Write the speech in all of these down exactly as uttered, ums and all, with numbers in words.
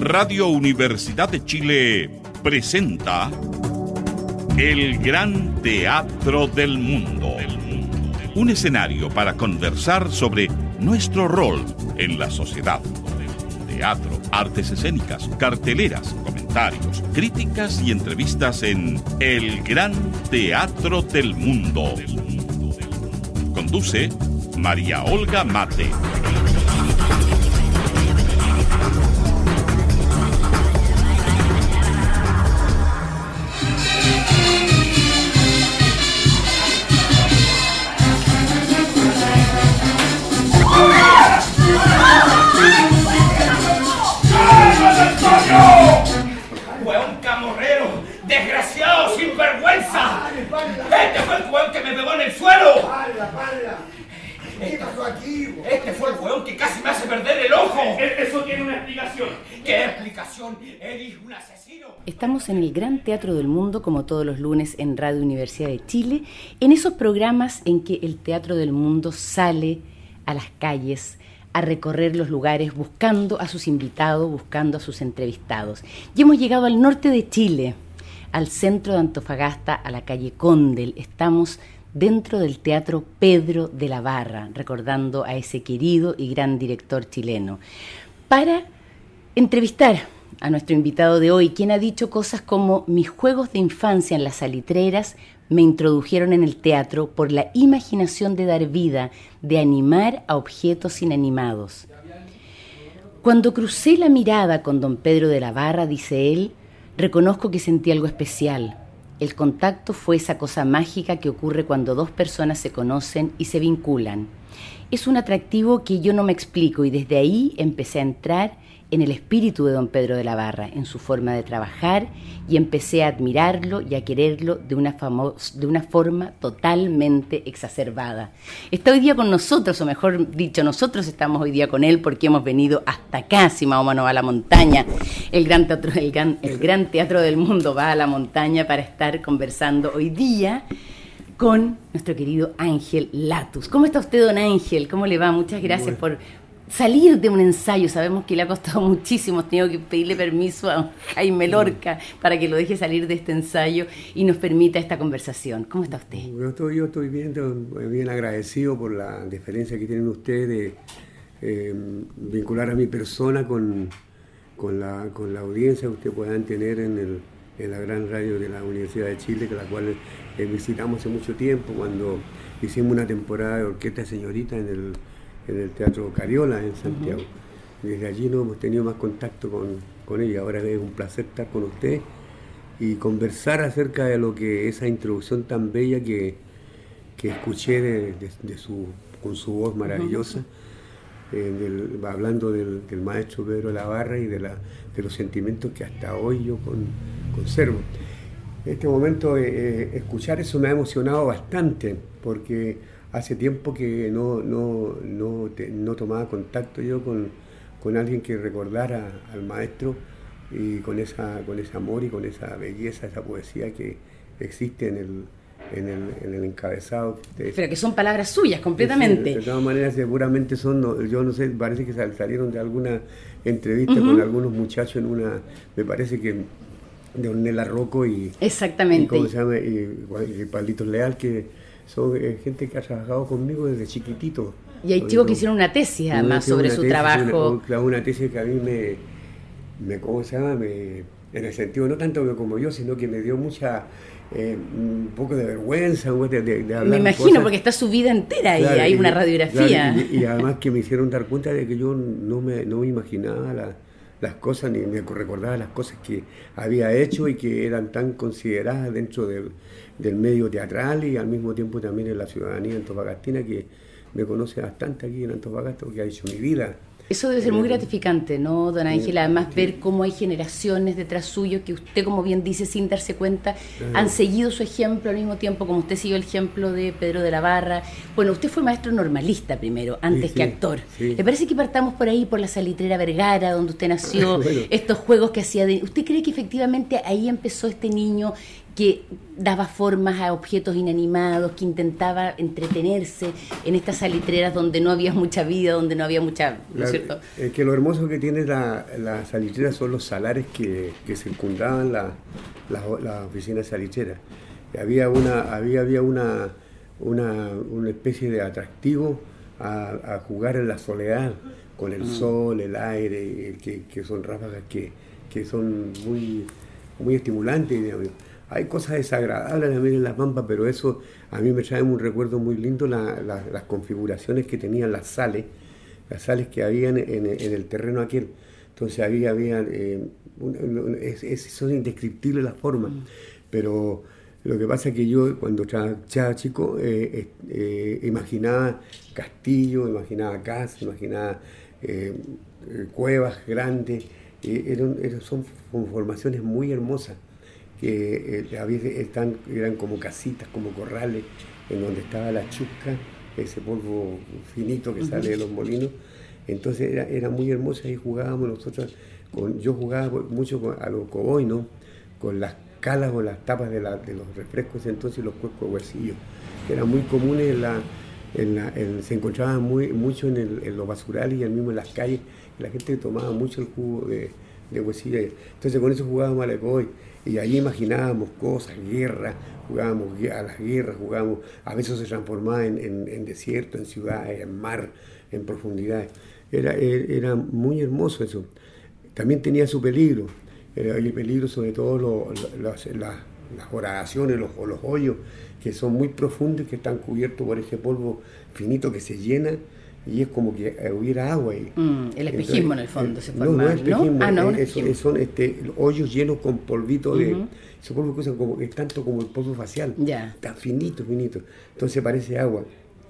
Radio Universidad de Chile presenta El Gran Teatro del Mundo. Un escenario para conversar sobre nuestro rol en la sociedad. Teatro, artes escénicas, carteleras, comentarios, críticas y entrevistas en El Gran Teatro del Mundo. Conduce María Olga Mate. ¡Hueón camorrero! ¡Desgraciado, sinvergüenza! ¡Este fue el hueón que me pegó en el suelo! ¡Pala, pala! ¿Qué pasó aquí? Este fue el hueón que casi me hace perder el ojo. Eso tiene una explicación. ¿Qué explicación? Él es un asesino. Estamos en el Gran Teatro del Mundo, como todos los lunes en Radio Universidad de Chile, en esos programas en que el Teatro del Mundo sale a las calles a recorrer los lugares buscando a sus invitados, buscando a sus entrevistados. Y hemos llegado al norte de Chile, al centro de Antofagasta, a la calle Condel. Estamos dentro del Teatro Pedro de la Barra, recordando a ese querido y gran director chileno, para entrevistar a nuestro invitado de hoy, quien ha dicho cosas como: mis juegos de infancia en las salitreras me introdujeron en el teatro por la imaginación de dar vida, de animar a objetos inanimados. Cuando crucé la mirada con don Pedro de la Barra, dice él, reconozco que sentí algo especial. El contacto fue esa cosa mágica que ocurre cuando dos personas se conocen y se vinculan. Es un atractivo que yo no me explico y desde ahí empecé a entrar en el espíritu de don Pedro de la Barra, en su forma de trabajar, y empecé a admirarlo y a quererlo de una, famos- de una forma totalmente exacerbada. Está hoy día con nosotros, o mejor dicho, nosotros estamos hoy día con él porque hemos venido hasta acá, si Mahoma no va a la montaña. El gran, teatro, el, gran, el gran Teatro del Mundo va a la montaña para estar conversando hoy día con nuestro querido Ángel Latus. ¿Cómo está usted, don Ángel? ¿Cómo le va? Muchas gracias por salir de un ensayo. Sabemos que le ha costado muchísimo, hemos tenido que pedirle permiso a Jaime Lorca para que lo deje salir de este ensayo y nos permita esta conversación. ¿Cómo está usted? Yo estoy, yo estoy bien, bien agradecido por la deferencia que tienen ustedes de eh, vincular a mi persona con, con, la, con la audiencia que ustedes puedan tener en, el, en la gran radio de la Universidad de Chile, que la cual eh, visitamos hace mucho tiempo cuando hicimos una temporada de Orquesta Señorita en el en el Teatro Cariola en Santiago. Uh-huh. Desde allí no hemos tenido más contacto con, con ella. Ahora es un placer estar con usted y conversar acerca de lo que esa introducción tan bella que, que escuché de, de, de su, con su voz maravillosa, uh-huh. eh, del, hablando del, del maestro Pedro de la Barra y de, la, de los sentimientos que hasta hoy yo con, conservo. En este momento eh, escuchar eso me ha emocionado bastante, porque hace tiempo que no, no, no, te, no tomaba contacto yo con, con alguien que recordara al maestro y con, esa, con ese amor y con esa belleza, esa poesía que existe en el, en el, en el encabezado. Pero que son palabras suyas completamente. Sí, de todas maneras seguramente son, no, yo no sé, parece que salieron de alguna entrevista uh-huh. con algunos muchachos en una, me parece que de Ornella Rocco y... Exactamente. Y, ¿cómo se llama? Y, y Pablitos Leal, que son eh, gente que ha trabajado conmigo desde chiquitito. Y hay chicos que hicieron una tesis además sobre su tesis, trabajo. Una, una tesis que a mí me, me ¿cómo se llama? Me, en el sentido, no tanto como yo, sino que me dio mucha, eh, un poco de vergüenza de, de, de hablar. Me imagino, cosas, porque está su vida entera ahí, claro, hay y, una radiografía. Claro, y, y además que me hicieron dar cuenta de que yo no me, no me imaginaba la, las cosas, ni me recordaba las cosas que había hecho y que eran tan consideradas dentro del, del medio teatral y al mismo tiempo también en la ciudadanía antofagastina, que me conoce bastante aquí en Antofagasta porque ha hecho mi vida. Eso debe ser muy gratificante, ¿no, don Ángel? Además, ver cómo hay generaciones detrás suyo que usted, como bien dice, sin darse cuenta, claro, han seguido su ejemplo al mismo tiempo, como usted siguió el ejemplo de Pedro de la Barra. Bueno, usted fue maestro normalista primero, antes sí, que sí, actor. Sí. ¿Le parece que partamos por ahí, por la Salitrera Vergara, donde usted nació, bueno, estos juegos que hacía? De... ¿Usted cree que efectivamente ahí empezó este niño que daba formas a objetos inanimados, que intentaba entretenerse en estas salitreras donde no había mucha vida, donde no había mucha... ¿no la, es cierto? Es que lo hermoso que tiene la, la salitrera son los salares que, que circundaban la, la, la oficina salitrera. Había una, había, había una, una, una especie de atractivo a, a jugar en la soledad, con el mm. sol, el aire, que, que son ráfagas que, que son muy, muy estimulantes, digamos. Hay cosas desagradables también en La Pampa, pero eso a mí me trae un recuerdo muy lindo, la, la, las configuraciones que tenían las sales, las sales que habían en, en el terreno aquel. Entonces había, había eh, un, un, es, es, son indescriptibles las formas, mm. pero lo que pasa es que yo cuando era chico eh, eh, imaginaba castillos, imaginaba casas, imaginaba eh, cuevas grandes, eh, eran, eran, son formaciones muy hermosas, que eh, a veces están, eran como casitas, como corrales, en donde estaba la chusca, ese polvo finito que uh-huh. sale de los molinos. Entonces era, era muy hermosa y jugábamos nosotros, con, yo jugaba mucho con, a los coboy, ¿no? Con las calas o las tapas de, la, de los refrescos, entonces los cuescos huesillos, que eran muy comunes, en la, en la, en, se encontraban muy, mucho en, el, en los basurales y al mismo en las calles, la gente tomaba mucho el jugo de, de huesillo. Entonces con eso jugábamos a la coboy. Y allí imaginábamos cosas, guerras, jugábamos a las guerras, jugábamos, a veces se transformaba en, en, en desierto, en ciudades, en mar, en profundidades. Era, era muy hermoso eso. También tenía su peligro, era el peligro sobre todo lo, lo, las, las, las horadaciones, los, los hoyos, que son muy profundos, que están cubiertos por ese polvo finito que se llena, y es como que hubiera agua ahí. Mm, el espejismo. Entonces, en el fondo el, se forma. No, no es espejismo, ¿no? Ah, no, es, es, son este, hoyos llenos con polvito de... Uh-huh. Ese polvo que usan como, es tanto como el polvo facial. Yeah. Está finito, finito. Entonces parece agua.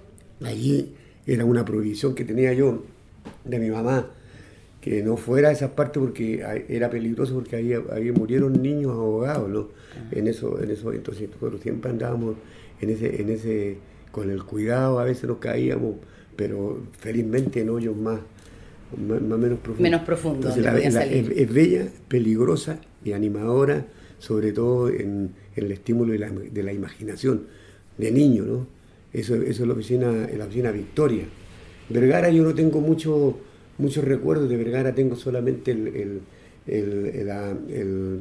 Allí era una prohibición que tenía yo de mi mamá, que no fuera a esas partes porque era peligroso, porque ahí, ahí murieron niños ahogados, ¿no? Uh-huh. En eso, en eso, entonces nosotros siempre andábamos en ese, en ese, con el cuidado, a veces nos caíamos, pero felizmente en hoyos más, más, más menos profundos. Menos profundos. La, la, es, es bella, peligrosa y animadora, sobre todo en, en el estímulo de la, de la imaginación de niño, ¿no? Eso, eso es la oficina, en la oficina Victoria. Vergara yo no tengo mucho, muchos recuerdos de Vergara, tengo solamente el, el, el, el, la, el,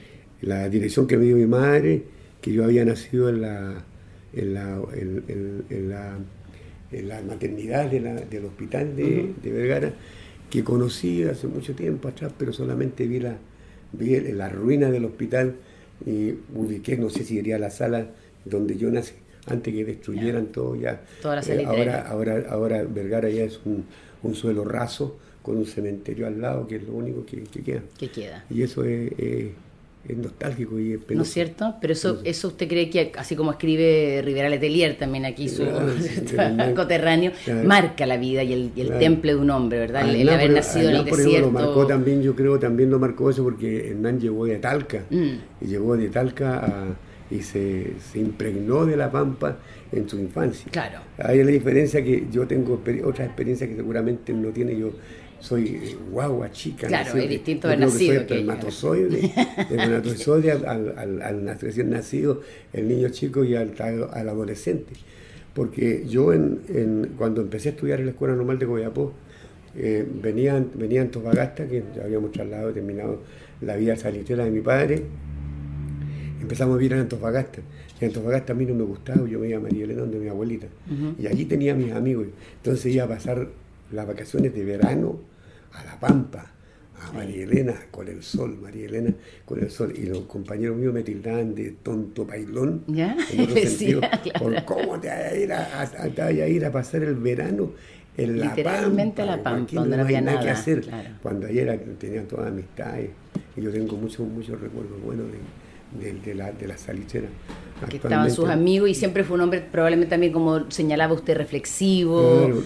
la dirección que me dio mi madre, que yo había nacido en la, en la, en, en, en la en la maternidad de la, del hospital de, uh-huh. de Vergara, que conocí hace mucho tiempo atrás, pero solamente vi la, vi la ruina del hospital y ubiqué, no sé si iría a la sala donde yo nací, antes que destruyeran yeah. todo ya. Toda la eh, ahora, ahora, ahora Vergara ya es un, un suelo raso, con un cementerio al lado, que es lo único que, que queda. Que queda. Y eso es... es es nostálgico y es penoso. ¿No es cierto? Pero eso, eso usted cree que, así como escribe Rivera Letelier también aquí, su claro, sí, coterráneo, claro. marca la vida y el, y el claro. temple de un hombre, ¿verdad? Allá, el haber por, nacido allá, en el por desierto. Ejemplo, lo marcó también, yo creo, también lo marcó eso porque Hernán llegó de Talca, mm. y llegó de Talca a, y se, se impregnó de La Pampa en su infancia. Claro. Hay la diferencia que yo tengo otras experiencias que seguramente no tiene yo. Soy guagua, chica. Claro, nacido, es distinto haber nacido. Soy espermatozoide, espermatozoide al, al, al, al recién nacido, el niño chico y al, al adolescente. Porque yo en, en, cuando empecé a estudiar en la Escuela Normal de Copiapó, eh, venía, venía a Antofagasta, que ya habíamos trasladado, terminado la vida salitrera de mi padre, empezamos a vivir en Antofagasta. Y Antofagasta a mí no me gustaba, yo me iba a María Elena, donde mi abuelita. Uh-huh. Y allí tenía a mis amigos. Entonces iba a pasar las vacaciones de verano a La Pampa, a María Elena, con el sol, María Elena, con el sol. Y los compañeros míos me tildaban de tonto pailón, ¿ya? En otro sentido, sí, claro. por cómo te vas a ir a, a, te vas a, ir a pasar el verano en La Pampa. Literalmente a La Pampa, donde no había nada que hacer. Claro. Cuando ayer tenían todas amistades, y yo tengo muchos muchos recuerdos buenos de, de, de, la, de la salitrera. Que estaban sus amigos y siempre fue un hombre probablemente también, como señalaba usted, reflexivo. Claro.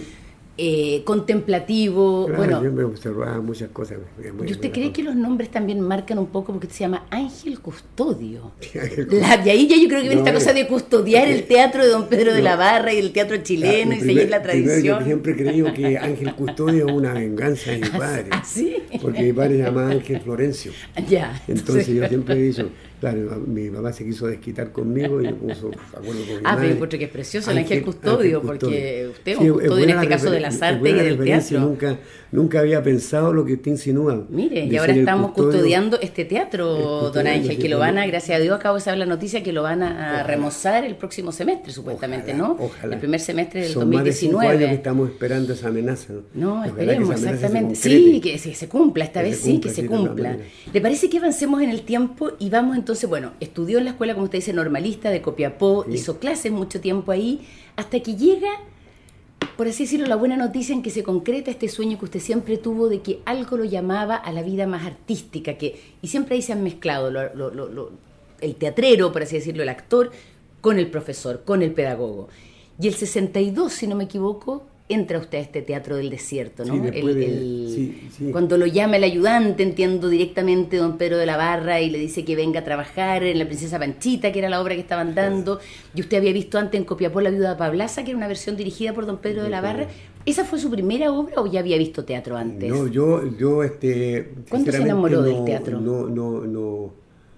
Eh, contemplativo, claro, bueno. Yo me observaba muchas cosas. Muy, ¿Y usted cree cosa. que los nombres también marcan un poco porque se llama Ángel Custodio? La, de ahí ya yo creo que viene no, esta cosa de custodiar el teatro de Don Pedro no, de la Barra y el teatro chileno, y seguir la tradición. Primero, yo siempre he creído que Ángel Custodio es una venganza de mi padre. ¿Ah, sí? Porque mi padre se llamaba Ángel Florencio. Ya. Entonces, entonces yo siempre he dicho Claro, mi mamá se quiso desquitar conmigo y me puso acuerdo con mi Ah, madre. pero encuentro que es precioso el Ángel, Ángel Custodio, Ángel Custodio. porque usted es Sí, un custodio en este buena caso de refer- las es artes y buena del referencia, teatro. Nunca, nunca había pensado lo que usted insinúa. Mire, y de ahora ser el estamos custodio. custodiando este teatro, Custodiando, don Ángel, sí, que lo sí, van a, sí. gracias a Dios, acabo de saber la noticia que lo van a Ojalá. remozar el próximo semestre, supuestamente, Ojalá, ¿no? ojalá. El primer semestre del Son dos mil más de cinco años que diecinueve. estamos esperando esa amenaza. No, No, Ojalá que esperemos, esa amenaza se exactamente. concrete. Sí, que se, se cumpla, esta Que vez se sí, cumpla, que se sí, de todas cumpla. maneras. ¿Le parece que avancemos en el tiempo y vamos entonces, bueno, estudió en la escuela, como usted dice, normalista de Copiapó, Sí. hizo clases mucho tiempo ahí, hasta que llega, por así decirlo, la buena noticia en que se concreta este sueño que usted siempre tuvo de que algo lo llamaba a la vida más artística, que y siempre ahí se han mezclado lo- lo- lo- lo- el teatrero, por así decirlo, el actor, con el profesor, con el pedagogo. Y el sesenta y dos, si no me equivoco, entra usted a este Teatro del Desierto, ¿no? Sí, después El- de- el- sí, sí. Cuando lo llama el ayudante, entiendo directamente don Pedro de la Barra y le dice que venga a trabajar en La Princesa Panchita, que era la obra que estaban dando, y usted había visto antes en Copiapó La Viuda Pablaza, que era una versión dirigida por don Pedro de la Barra. ¿Esa fue su primera obra o ya había visto teatro antes? No, yo, yo este. ¿Cuándo se sinceramente, enamoró del no- teatro? No, no, no,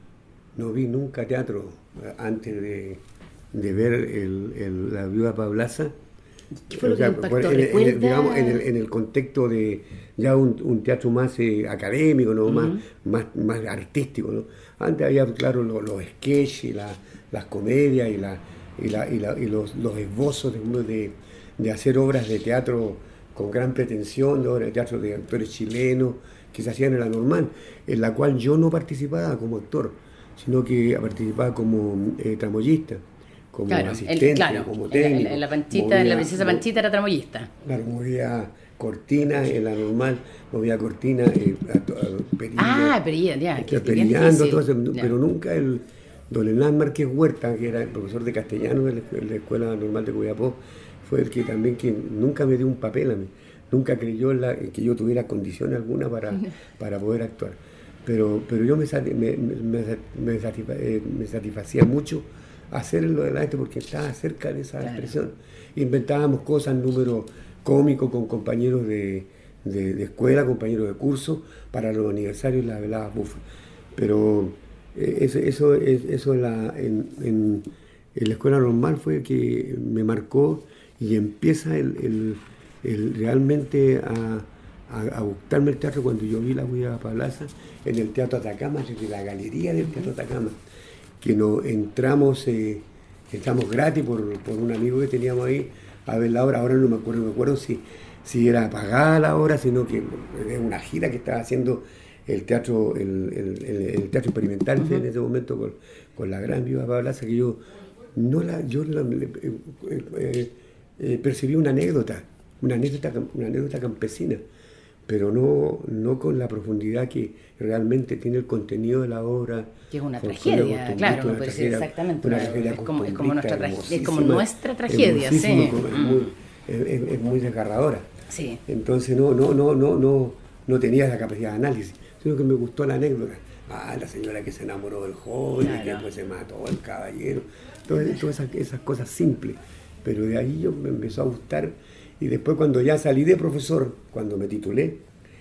no vi nunca teatro antes de, de ver el, el- La Viuda Pablaza. ¿Qué fue lo O sea, que le impactó? por- en, el- en el- ¿Recuerda? digamos, en el, en el contexto de ya un, un teatro más eh, académico, ¿no? más, más, más artístico. ¿no? Antes había, claro, los, los sketches, y la- las comedias y, la, y, la, y, la- y los, los esbozos de, de, de hacer obras de teatro con gran pretensión, de obras de teatro de actores chilenos que se hacían en la normal, en la cual yo no participaba como actor, sino que participaba como eh, tramoyista. Como Claro, el- asistente, claro, como en la- técnico. en, la, en la Panchita, en la movía- Princesa mo- Panchita era tramoyista. Claro, movía cortinas en la normal, movía cortinas, eh, a to- a perilla, Ah, perilla, ya, que- que bien perillando, difícil. todo eso, Ya. pero nunca el don Hernán Márquez Huerta, que era el profesor de castellano de la, escu- de la Escuela Normal de Copiapó, fue el que también que nunca me dio un papel a mí, nunca creyó en, la, en que yo tuviera condición alguna para, para poder actuar. Pero, pero yo me, sati- me, me, me sat- me satisfa- eh, me satisfacía mucho hacerlo delante porque estaba cerca de esa Claro. expresión. Inventábamos cosas, números cómicos con compañeros de, de, de escuela, compañeros de curso, para los aniversarios las veladas bufas. Pero eh, eso, eso, es- eso en, la, en, en- en la escuela normal fue que me marcó y empieza el, el- el realmente a, a, a gustarme el teatro cuando yo vi La Viuda Pablaza en el Teatro Atacama, desde la galería del Teatro Atacama, que nos entramos, eh, entramos gratis por, por un amigo que teníamos ahí a ver la obra. Ahora no me acuerdo, no me acuerdo si, si era pagada la obra, sino que es una gira que estaba haciendo el teatro, el, el- el- el teatro experimental Ujú. en ese momento con, con la gran Viuda Pablaza, que yo no la, yo la- le- eh, eh, eh, percibí una anécdota, una anécdota, una anécdota campesina, pero no, no con la profundidad que realmente tiene el contenido de la obra. Que es una Con- con tragedia, la claro, costumbrista, me parece una tragedia- exactamente. una una- tragedia es, como, es, como nuestra, costumbrista, tra- es como hermosísima, nuestra tragedia, sí. hermosísima, como es Mm. muy, es, es- es muy desgarradora. Sí. Entonces no, no, no, no, no, no tenía la capacidad de análisis, sino que me gustó la anécdota. Ah, la señora que se enamoró del joven, Claro. y que después se mató el caballero. Entonces, todas esas, esas cosas simples. Pero de ahí yo me empezó a gustar. Y después cuando ya salí de profesor, cuando me titulé,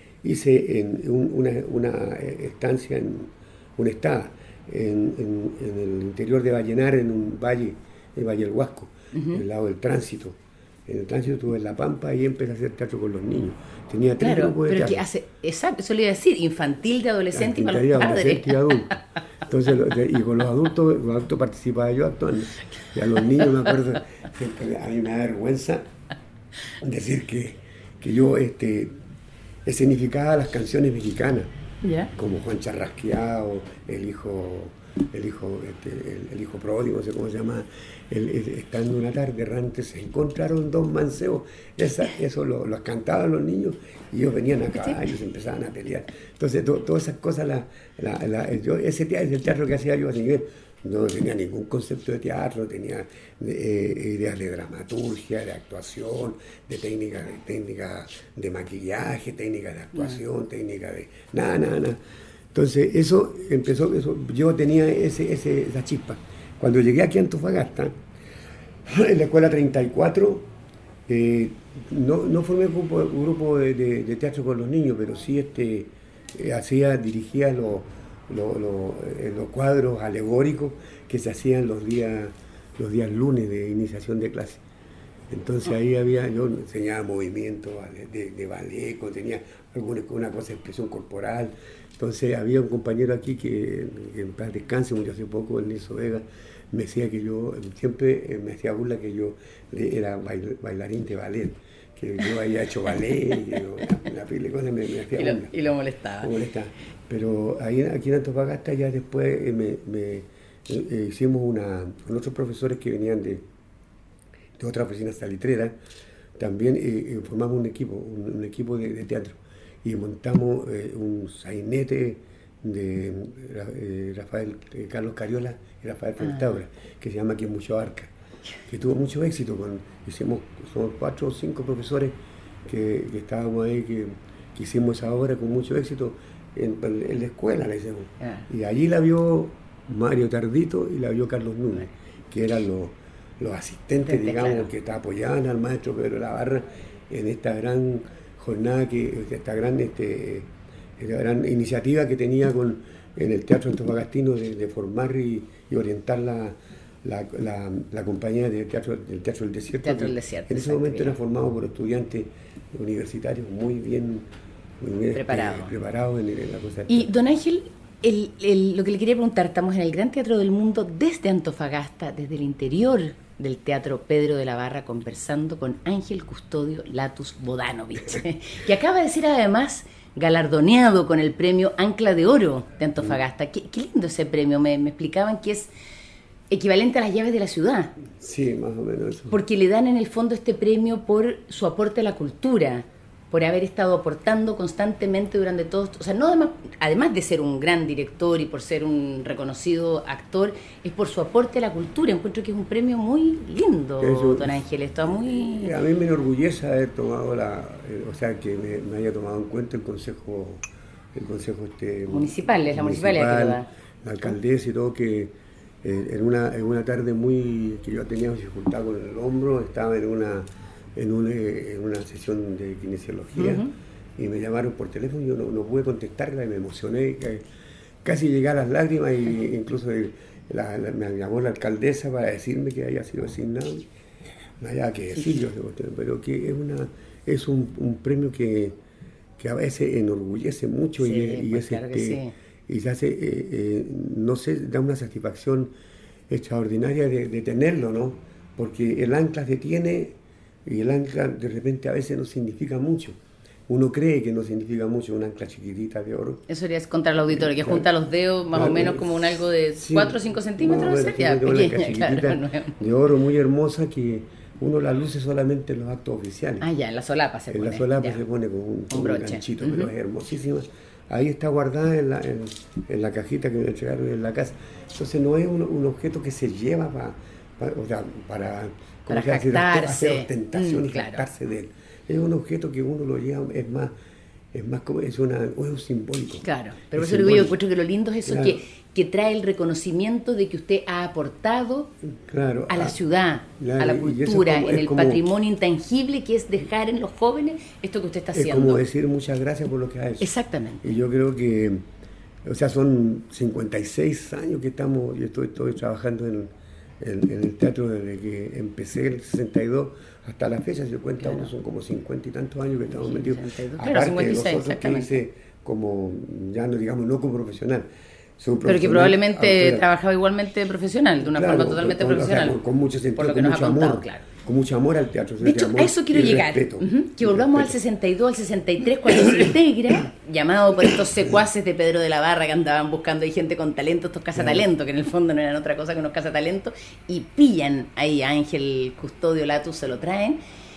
hice en un- una, una estancia, en una estada, en, en- en el interior de Vallenar, en un valle, el Valle del Huasco, al lado del tránsito. En el tránsito estuve en La Pampa y empecé a hacer teatro con los niños. Tenía tres Claro, grupos de pero teatro. que hace, exacto, eso le iba a decir, infantil, de adolescente y para Quintaría, los padres. adolescente y adulto. Entonces, lo- de- y con los adultos, los adultos participaba yo actuando. Y a los niños me acuerdo, siempre a mí me da vergüenza decir que, que yo este, escenificaba las canciones mexicanas, ¿Ya? como Juan Charrasqueado, el hijo, el hijo, este, el, el hijo pródigo, no sé cómo se llama, el, el- estando una tarde errante se encontraron dos mancebos, Esa, eso lo, los cantaban los niños y ellos venían a caballo y se empezaban a pelear. Entonces to- todas esas cosas, la, la, la- yo, ese teatro, es el teatro que hacía yo así que no tenía ningún concepto de teatro, tenía eh, ideas de dramaturgia, de actuación, de técnica, de técnica de maquillaje, técnica de actuación, técnica de nada, nada, nada. Entonces eso empezó, eso, yo tenía ese, ese, esa chispa. Cuando llegué aquí a Antofagasta, en la escuela treinta y cuatro, eh, no, no formé un grupo, un grupo de, de- de teatro con los niños, pero sí este, eh, hacía, dirigía los, lo, lo, eh, los cuadros alegóricos que se hacían los días, los días lunes de iniciación de clase. Entonces ahí había, yo enseñaba movimientos de, de ballet, tenía alguna una cosa de expresión corporal. Entonces había un compañero aquí que, que en paz descanse, murió hace poco, el Nilson Vega, me decía que yo, siempre me hacía burla que yo era bailarín de ballet, que yo había hecho ballet, y yo, una pila de cosas me, me hacía burla. Y lo molestaba. Me molestaba. Pero ahí, aquí en Antofagasta ya después me, me eh, hicimos una, con otros profesores que venían de, de otra oficina salitrera, también eh, formamos un equipo, un, un equipo de, de teatro, y montamos eh, un sainete de eh, Rafael eh, Carlos Cariola y Rafael Fontaura, ah. que se llama Quien Mucho Abarca, que tuvo mucho éxito. Con, hicimos, somos cuatro o cinco profesores que, que estábamos ahí, que, que hicimos esa obra con mucho éxito en, en la escuela, la hicimos. Ah. Y allí la vio Mario Tardito y la vio Carlos Núñez, que eran los, los asistentes, Gente, digamos, claro. que apoyaban al maestro Pedro de la Barra en esta gran jornada, que esta gran... este la gran iniciativa que tenía con, en el Teatro Antofagastino de, de formar y, y orientar la, la, la, la compañía de teatro, del Teatro del Desierto. Teatro del Desierto, en ese momento bien. Era formado por estudiantes universitarios muy bien, muy bien Preparado. este, preparados en, en la cosa. Y don Ángel, el, el, lo que le quería preguntar, estamos en el Gran Teatro del Mundo desde Antofagasta, desde el interior del Teatro Pedro de la Barra, conversando con Ángel Custodio Latus Bodanovich, que acaba de ser además galardoneado con el premio Ancla de Oro de Antofagasta. Qué, qué lindo ese premio, me, me explicaban que es equivalente a las llaves de la ciudad. Sí, más o menos eso. Porque le dan en el fondo este premio por su aporte a la cultura, por haber estado aportando constantemente durante todos, o sea, no además, además de ser un gran director y por ser un reconocido actor, es por su aporte a la cultura. Encuentro que es un premio muy lindo, eso, don Ángel, está muy... A mí me enorgullece haber tomado la, eh, o sea, que me, me haya tomado en cuenta el consejo, el consejo este municipal, es la municipalidad que lo da. La alcaldesa y todo, que eh, en una en una tarde muy, que yo tenía dificultad con el hombro, estaba en una En una, en una sesión de kinesiología, uh-huh. y me llamaron por teléfono y yo no, no pude contestarla y me emocioné, casi llegué a las lágrimas, y incluso la, la, me llamó la alcaldesa para decirme que había sido asignado. No había que decir, yo, pero que es una es un, un premio que, que a veces enorgullece mucho, sí, y, y, pues es claro este, sí. y se hace, eh, eh, no sé, da una satisfacción extraordinaria de, de tenerlo, ¿no? Porque el ancla se tiene. Y el ancla de repente a veces no significa mucho. Uno cree que no significa mucho, una ancla chiquitita de oro. Eso sería contra el auditorio, que claro, junta los dedos más claro, o menos como un algo de sí, cuatro o cinco centímetros, no, sería pequeña, claro, no. De oro muy hermosa que uno la luce solamente en los actos oficiales. Ah, ya, en la solapa se en pone. En la solapa ya. se pone con un, con un, un ganchito, uh-huh. pero es hermosísima. Ahí está guardada en la, en, en la cajita que me entregaron en la casa. Entonces no es un, un objeto que se lleva pa, pa, o sea, para... para jactarse, hacer ostentación mm, y claro. jactarse de él. Es un objeto que uno lo lleva, es más, es más como, es, una, es un simbólico. Claro, pero por eso digo yo, encuentro que lo lindo es eso, claro. que, que trae el reconocimiento de que usted ha aportado claro, a la a, ciudad, claro, a la cultura, como, en el como, patrimonio intangible que es dejar en los jóvenes esto que usted está haciendo. Es como decir muchas gracias por lo que ha hecho. Exactamente. Y yo creo que, o sea, son cincuenta y seis años que estamos, yo estoy, estoy trabajando en En, en el teatro desde que empecé el sesenta y dos hasta la fecha, si se cuenta, claro. uno son como cincuenta y tantos años que estamos sí, metidos. Claro, cincuenta y seis, exactamente. Que hice como, ya no digamos, no como profesional. Pero que probablemente autor, trabajaba igualmente profesional, de una claro, forma totalmente con, profesional. O sea, con, con mucho sentido, por lo que con nos mucho ha contado, amor. Claro. Con mucho amor al teatro. De hecho, a eso quiero llegar. Respeto, uh-huh. Que volvamos respeto. Al sesenta y dos, al sesenta y tres, cuando se integra, llamado por estos secuaces de Pedro de la Barra que andaban buscando ahí gente con talento, estos cazatalentos, que en el fondo no eran otra cosa que unos cazatalentos, y pillan ahí a Ángel Custodio Latus, se lo traen.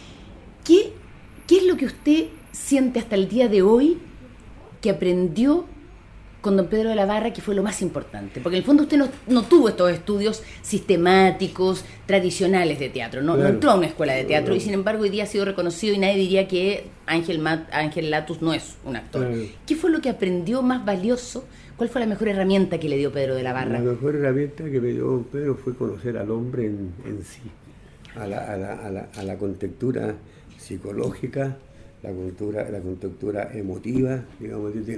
¿Qué, ¿Qué es lo que usted siente hasta el día de hoy que aprendió con don Pedro de la Barra, que fue lo más importante? Porque en el fondo usted no, no tuvo estos estudios sistemáticos, tradicionales de teatro, no, claro. no entró a una escuela de teatro, claro. y sin embargo hoy día ha sido reconocido y nadie diría que Ángel, Mat, Ángel Latus no es un actor. Claro. ¿Qué fue lo que aprendió más valioso? ¿Cuál fue la mejor herramienta que le dio Pedro de la Barra? La mejor herramienta que me dio don Pedro fue conocer al hombre en, en sí, a la, a, la, a, la, a la contextura psicológica, la cultura, la contextura emotiva, digamos, del,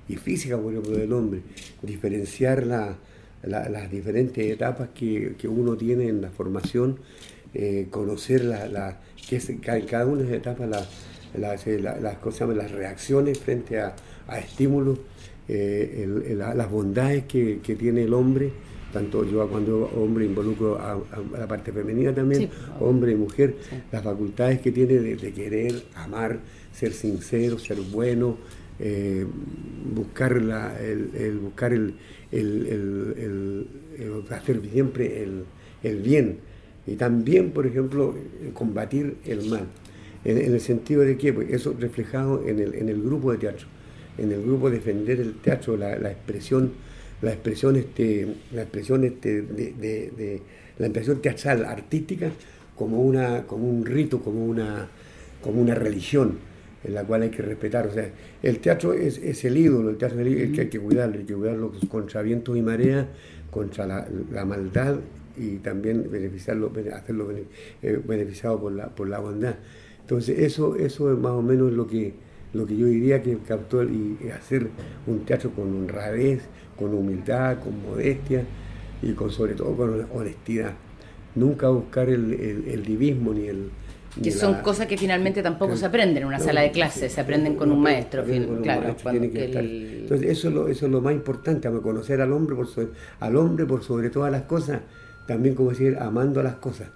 y física, por ejemplo, del hombre, diferenciar la, la, las diferentes etapas que, que uno tiene en la formación, eh, conocer la, la, que es, cada una de las etapas, la, la, la, las, cosas, las reacciones frente a, a estímulos, eh, el, el, las bondades que, que tiene el hombre, tanto yo cuando hombre involucro a, a la parte femenina también, sí, hombre y mujer, sí. Las facultades que tiene de, de querer, amar, ser sincero, ser bueno, eh, buscar, la, el, el, buscar el, el, el, el, el hacer siempre el, el bien, y también, por ejemplo, combatir el mal, en, en el sentido de que pues, eso reflejado en el, en el grupo de teatro, en el grupo defender el teatro, la, la expresión, la expresión, este, la expresión, este, de, de, de la expresión teatral, artística, como una, como un rito, como una, como una religión, en la cual hay que respetar. O sea, el teatro es, es el ídolo, el teatro es el, el que hay que cuidarlo, hay que cuidarlo contra vientos y mareas, contra la, la maldad, y también beneficiarlo, hacerlo beneficiado por la, por la bondad. Entonces eso, eso es más o menos lo que, lo que yo diría que captó, y hacer un teatro con honradez, con humildad, con modestia y con, sobre todo con honestidad. Nunca buscar el, el, el divismo ni el... Que son la, cosas que finalmente tampoco que, se aprenden en una no, sala de clases, se aprenden con un maestro. Fin, con claro, un maestro tiene que el... Entonces eso es, lo, eso es lo más importante, conocer al hombre, por sobre, al hombre por sobre todas las cosas, también como decir, amando las cosas.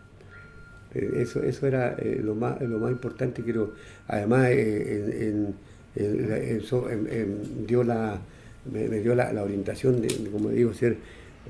Eso, eso era eh, lo, más, lo más importante, creo. Además, eh, en, en, en, eso, en, en, dio la, me, me dio la, la orientación de, de, como digo, ser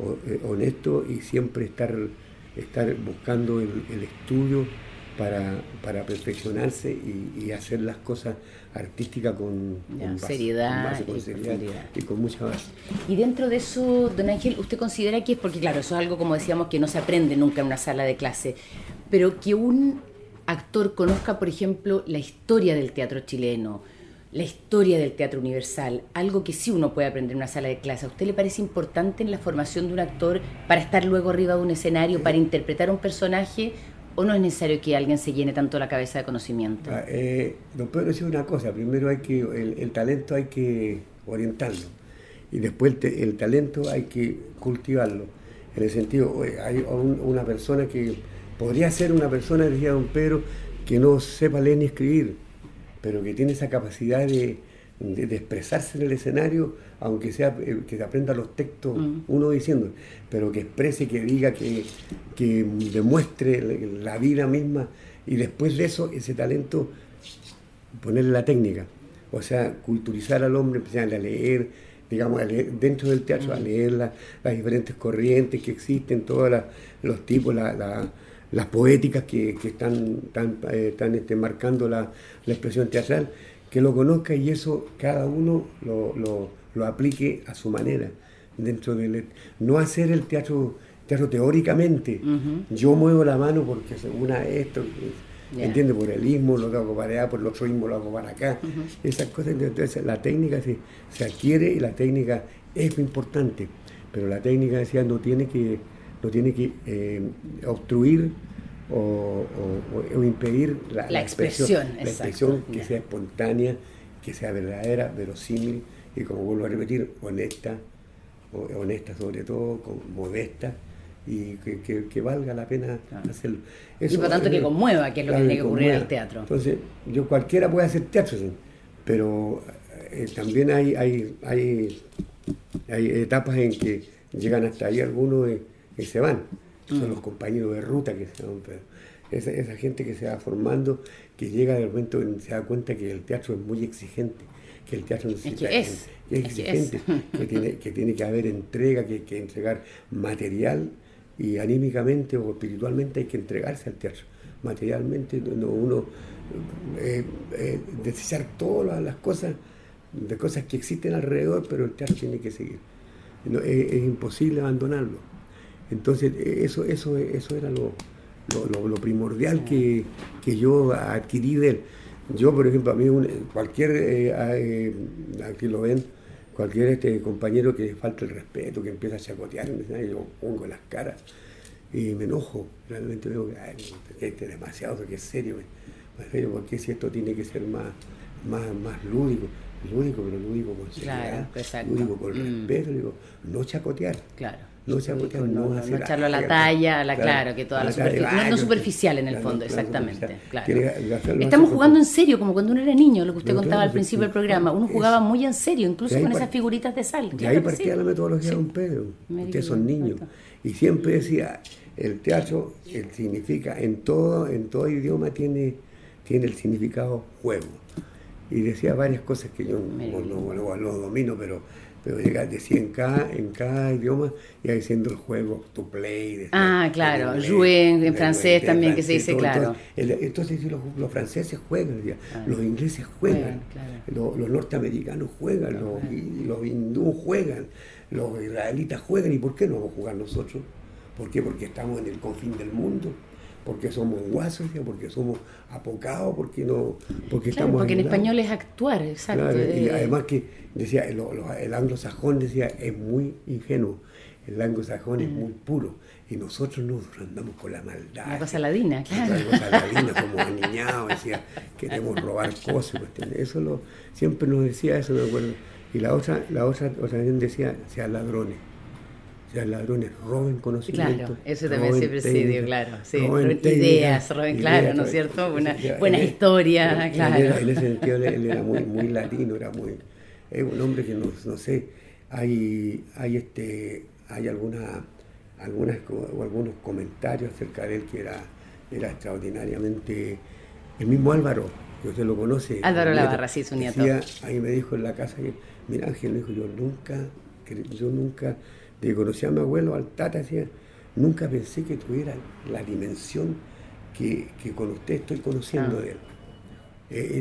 honesto y siempre estar, estar buscando el, el estudio para, para perfeccionarse y, y hacer las cosas artísticas con, ya, con base, seriedad, con base, con y, seriedad con y con mucha base. Y dentro de eso, don Ángel, ¿usted considera que es porque, claro, eso es algo, como decíamos, que no se aprende nunca en una sala de clase, pero que un actor conozca, por ejemplo, la historia del teatro chileno, la historia del teatro universal, algo que sí uno puede aprender en una sala de clase? ¿A usted le parece importante en la formación de un actor para estar luego arriba de un escenario, para interpretar un personaje, o no es necesario que alguien se llene tanto la cabeza de conocimiento? Ah, eh, no puedo decir una cosa, primero hay que, el, el talento hay que orientarlo, y después el, te, el talento hay que cultivarlo, en el sentido, oye, hay un, una persona que podría ser una persona, decía don Pedro, que no sepa leer ni escribir, pero que tiene esa capacidad de, de, de expresarse en el escenario, aunque sea eh, que aprenda los textos mm. uno diciendo, pero que exprese, que diga, que, que demuestre la vida misma, y después de eso, ese talento, ponerle la técnica, o sea, culturizar al hombre, empezar a leer, digamos, a leer, dentro del teatro, mm. a leer la, las diferentes corrientes que existen, todos la, los tipos, la, la las poéticas que, que están, están, eh, están este, marcando la, la expresión teatral, que lo conozca, y eso cada uno lo, lo, lo aplique a su manera, dentro del, no hacer el teatro, teatro teóricamente, uh-huh. yo muevo la mano porque según esto, yeah. entiende, por el ismo lo hago para allá, por el otro ismo lo hago para acá, uh-huh. esas cosas. Entonces la técnica se, se adquiere, y la técnica es importante, pero la técnica, decía, no tiene que no tiene que eh, obstruir o, o, o impedir la, la, la expresión, expresión, la expresión que yeah. sea espontánea, que sea verdadera, verosímil, y, como vuelvo a repetir, honesta, honesta sobre todo, con, modesta, y que, que, que valga la pena claro. hacerlo. Eso, y por tanto que conmueva, que es lo claro, que tiene que ocurrir en el teatro. Entonces, yo cualquiera puede hacer teatro, ¿sí? Pero eh, también hay, hay, hay, hay etapas en que llegan hasta ahí algunos eh, y se van, son mm. los compañeros de ruta que se van, pero esa, esa gente que se va formando, que llega de momento y se da cuenta que el teatro es muy exigente, que el teatro necesita, es que es, que es exigente, que, es. que, tiene, que tiene que haber entrega, que hay que entregar material, y anímicamente o espiritualmente hay que entregarse al teatro, materialmente no, uno eh, eh, desear todas las cosas, de cosas que existen alrededor, pero el teatro tiene que seguir, no, es, es imposible abandonarlo. Entonces eso eso eso era lo, lo, lo, lo primordial que, que yo adquirí de él. Yo, por ejemplo, a mí un, cualquier, eh, eh, aquí lo ven, cualquier este compañero que falta el respeto, que empieza a chacotear, yo pongo las caras y me enojo. Realmente veo que este es demasiado, que es serio, porque si esto tiene que ser más, más, más lúdico. lúdico, pero lúdico con seriedad, claro, lúdico con mm. respeto, digo, no chacotear. Claro. No, chacotear, no, no, no, hacer no echarlo a la claro, talla, a la, claro, claro, que toda la, la superficie, talla, no, no ah, superficial en el la, fondo, la, exactamente, la claro. Estamos jugando en serio, como cuando uno era niño, lo que usted no, contaba claro, al principio sí, del programa, uno jugaba eso. muy en serio, incluso con esas part... figuritas de sal. Y claro ahí partía sí. la metodología sí. de don Pedro, Me ustedes son digo, niños, exacto. Y siempre decía, el teatro el significa, en todo, en todo idioma tiene, tiene el significado juego. Y decía varias cosas que yo no, no, no, no domino, pero, pero decía en cada, en cada idioma, iba diciendo el juego, to play. Decía, ah, claro, jouer en, en francés también, francés, que se dice, todo, claro. Entonces, entonces los, los franceses juegan, decía, ah, los ingleses juegan, claro. los, los norteamericanos juegan, claro. los, y, los hindúes juegan, los israelitas juegan, ¿y por qué no vamos a jugar nosotros? ¿Por qué? Porque estamos en el confín del mundo. Porque somos guasos, porque somos apocados, porque no, porque claro, estamos porque en español es actuar, exacto. Claro, eh. y además que decía, el, el anglosajón decía es muy ingenuo, el anglosajón mm. es muy puro, y nosotros nos andamos con la maldad. Una cosa ladina, claro. Una cosa ladina, como aniñados, decía, queremos robar cosas, eso lo, siempre nos decía eso, me acuerdo. Y la otra, la otra, otra vez decía, sean ladrones. O sea, ladrones roben conocimiento. Claro, eso también siempre se dio, claro. Sí, roben ideas, roben, claro, ideas, ¿no es cierto? Una buena historia, él, claro. Él era, en ese sentido, él era muy, muy latino, era muy... Es un hombre que, no, no sé, hay, hay, este, hay alguna, algunas, o algunos comentarios acerca de él que era, era extraordinariamente... El mismo Álvaro, que usted lo conoce. Álvaro Lavarra, sí, su nieto. Decía, ahí me dijo en la casa que, mira Ángel, me dijo, yo nunca, yo nunca... De conocí a mi abuelo, al Tata, decía, nunca pensé que tuviera la dimensión que, que con usted estoy conociendo ah. de él. Eh,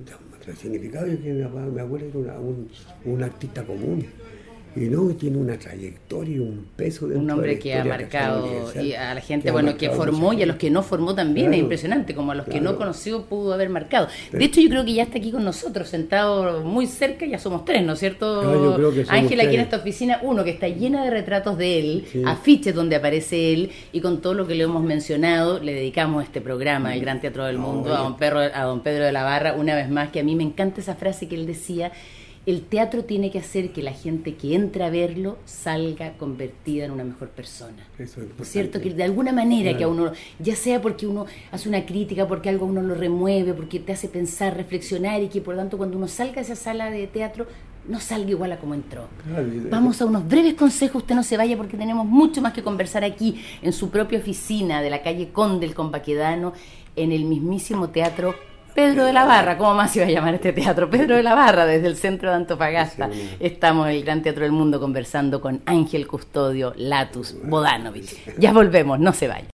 el significado es que mi, mi abuelo era una, un, un artista común. Y no, tiene una trayectoria y un peso de un hombre que ha marcado y a la gente que bueno que formó y a los que no formó también, claro, es impresionante, como a los claro. que no conoció pudo haber marcado. Pero, de hecho yo creo que ya está aquí con nosotros, sentado muy cerca, ya somos tres, ¿no es cierto? Ángel, aquí en esta oficina, uno que está llena de retratos de él, sí. afiches donde aparece él, y con todo lo que le hemos mencionado, le dedicamos este programa, El Gran Teatro del Mundo, no, a don Pedro, a don Pedro de la Barra, una vez más, que a mí me encanta esa frase que él decía. El teatro tiene que hacer que la gente que entra a verlo salga convertida en una mejor persona. Eso es cierto, que de alguna manera, claro, que a uno, ya sea porque uno hace una crítica, porque algo a uno lo remueve, porque te hace pensar, reflexionar, y que por lo tanto cuando uno salga de esa sala de teatro no salga igual a como entró. Claro, vamos a unos breves consejos, usted no se vaya porque tenemos mucho más que conversar aquí en su propia oficina de la calle Condel con Baquedano, en el mismísimo teatro Pedro de la Barra. ¿Cómo más se iba a llamar este teatro? Pedro de la Barra, desde el centro de Antofagasta. Estamos en el Gran Teatro del Mundo conversando con Ángel Custodio Latus Bodanovich. Ya volvemos, no se vayan.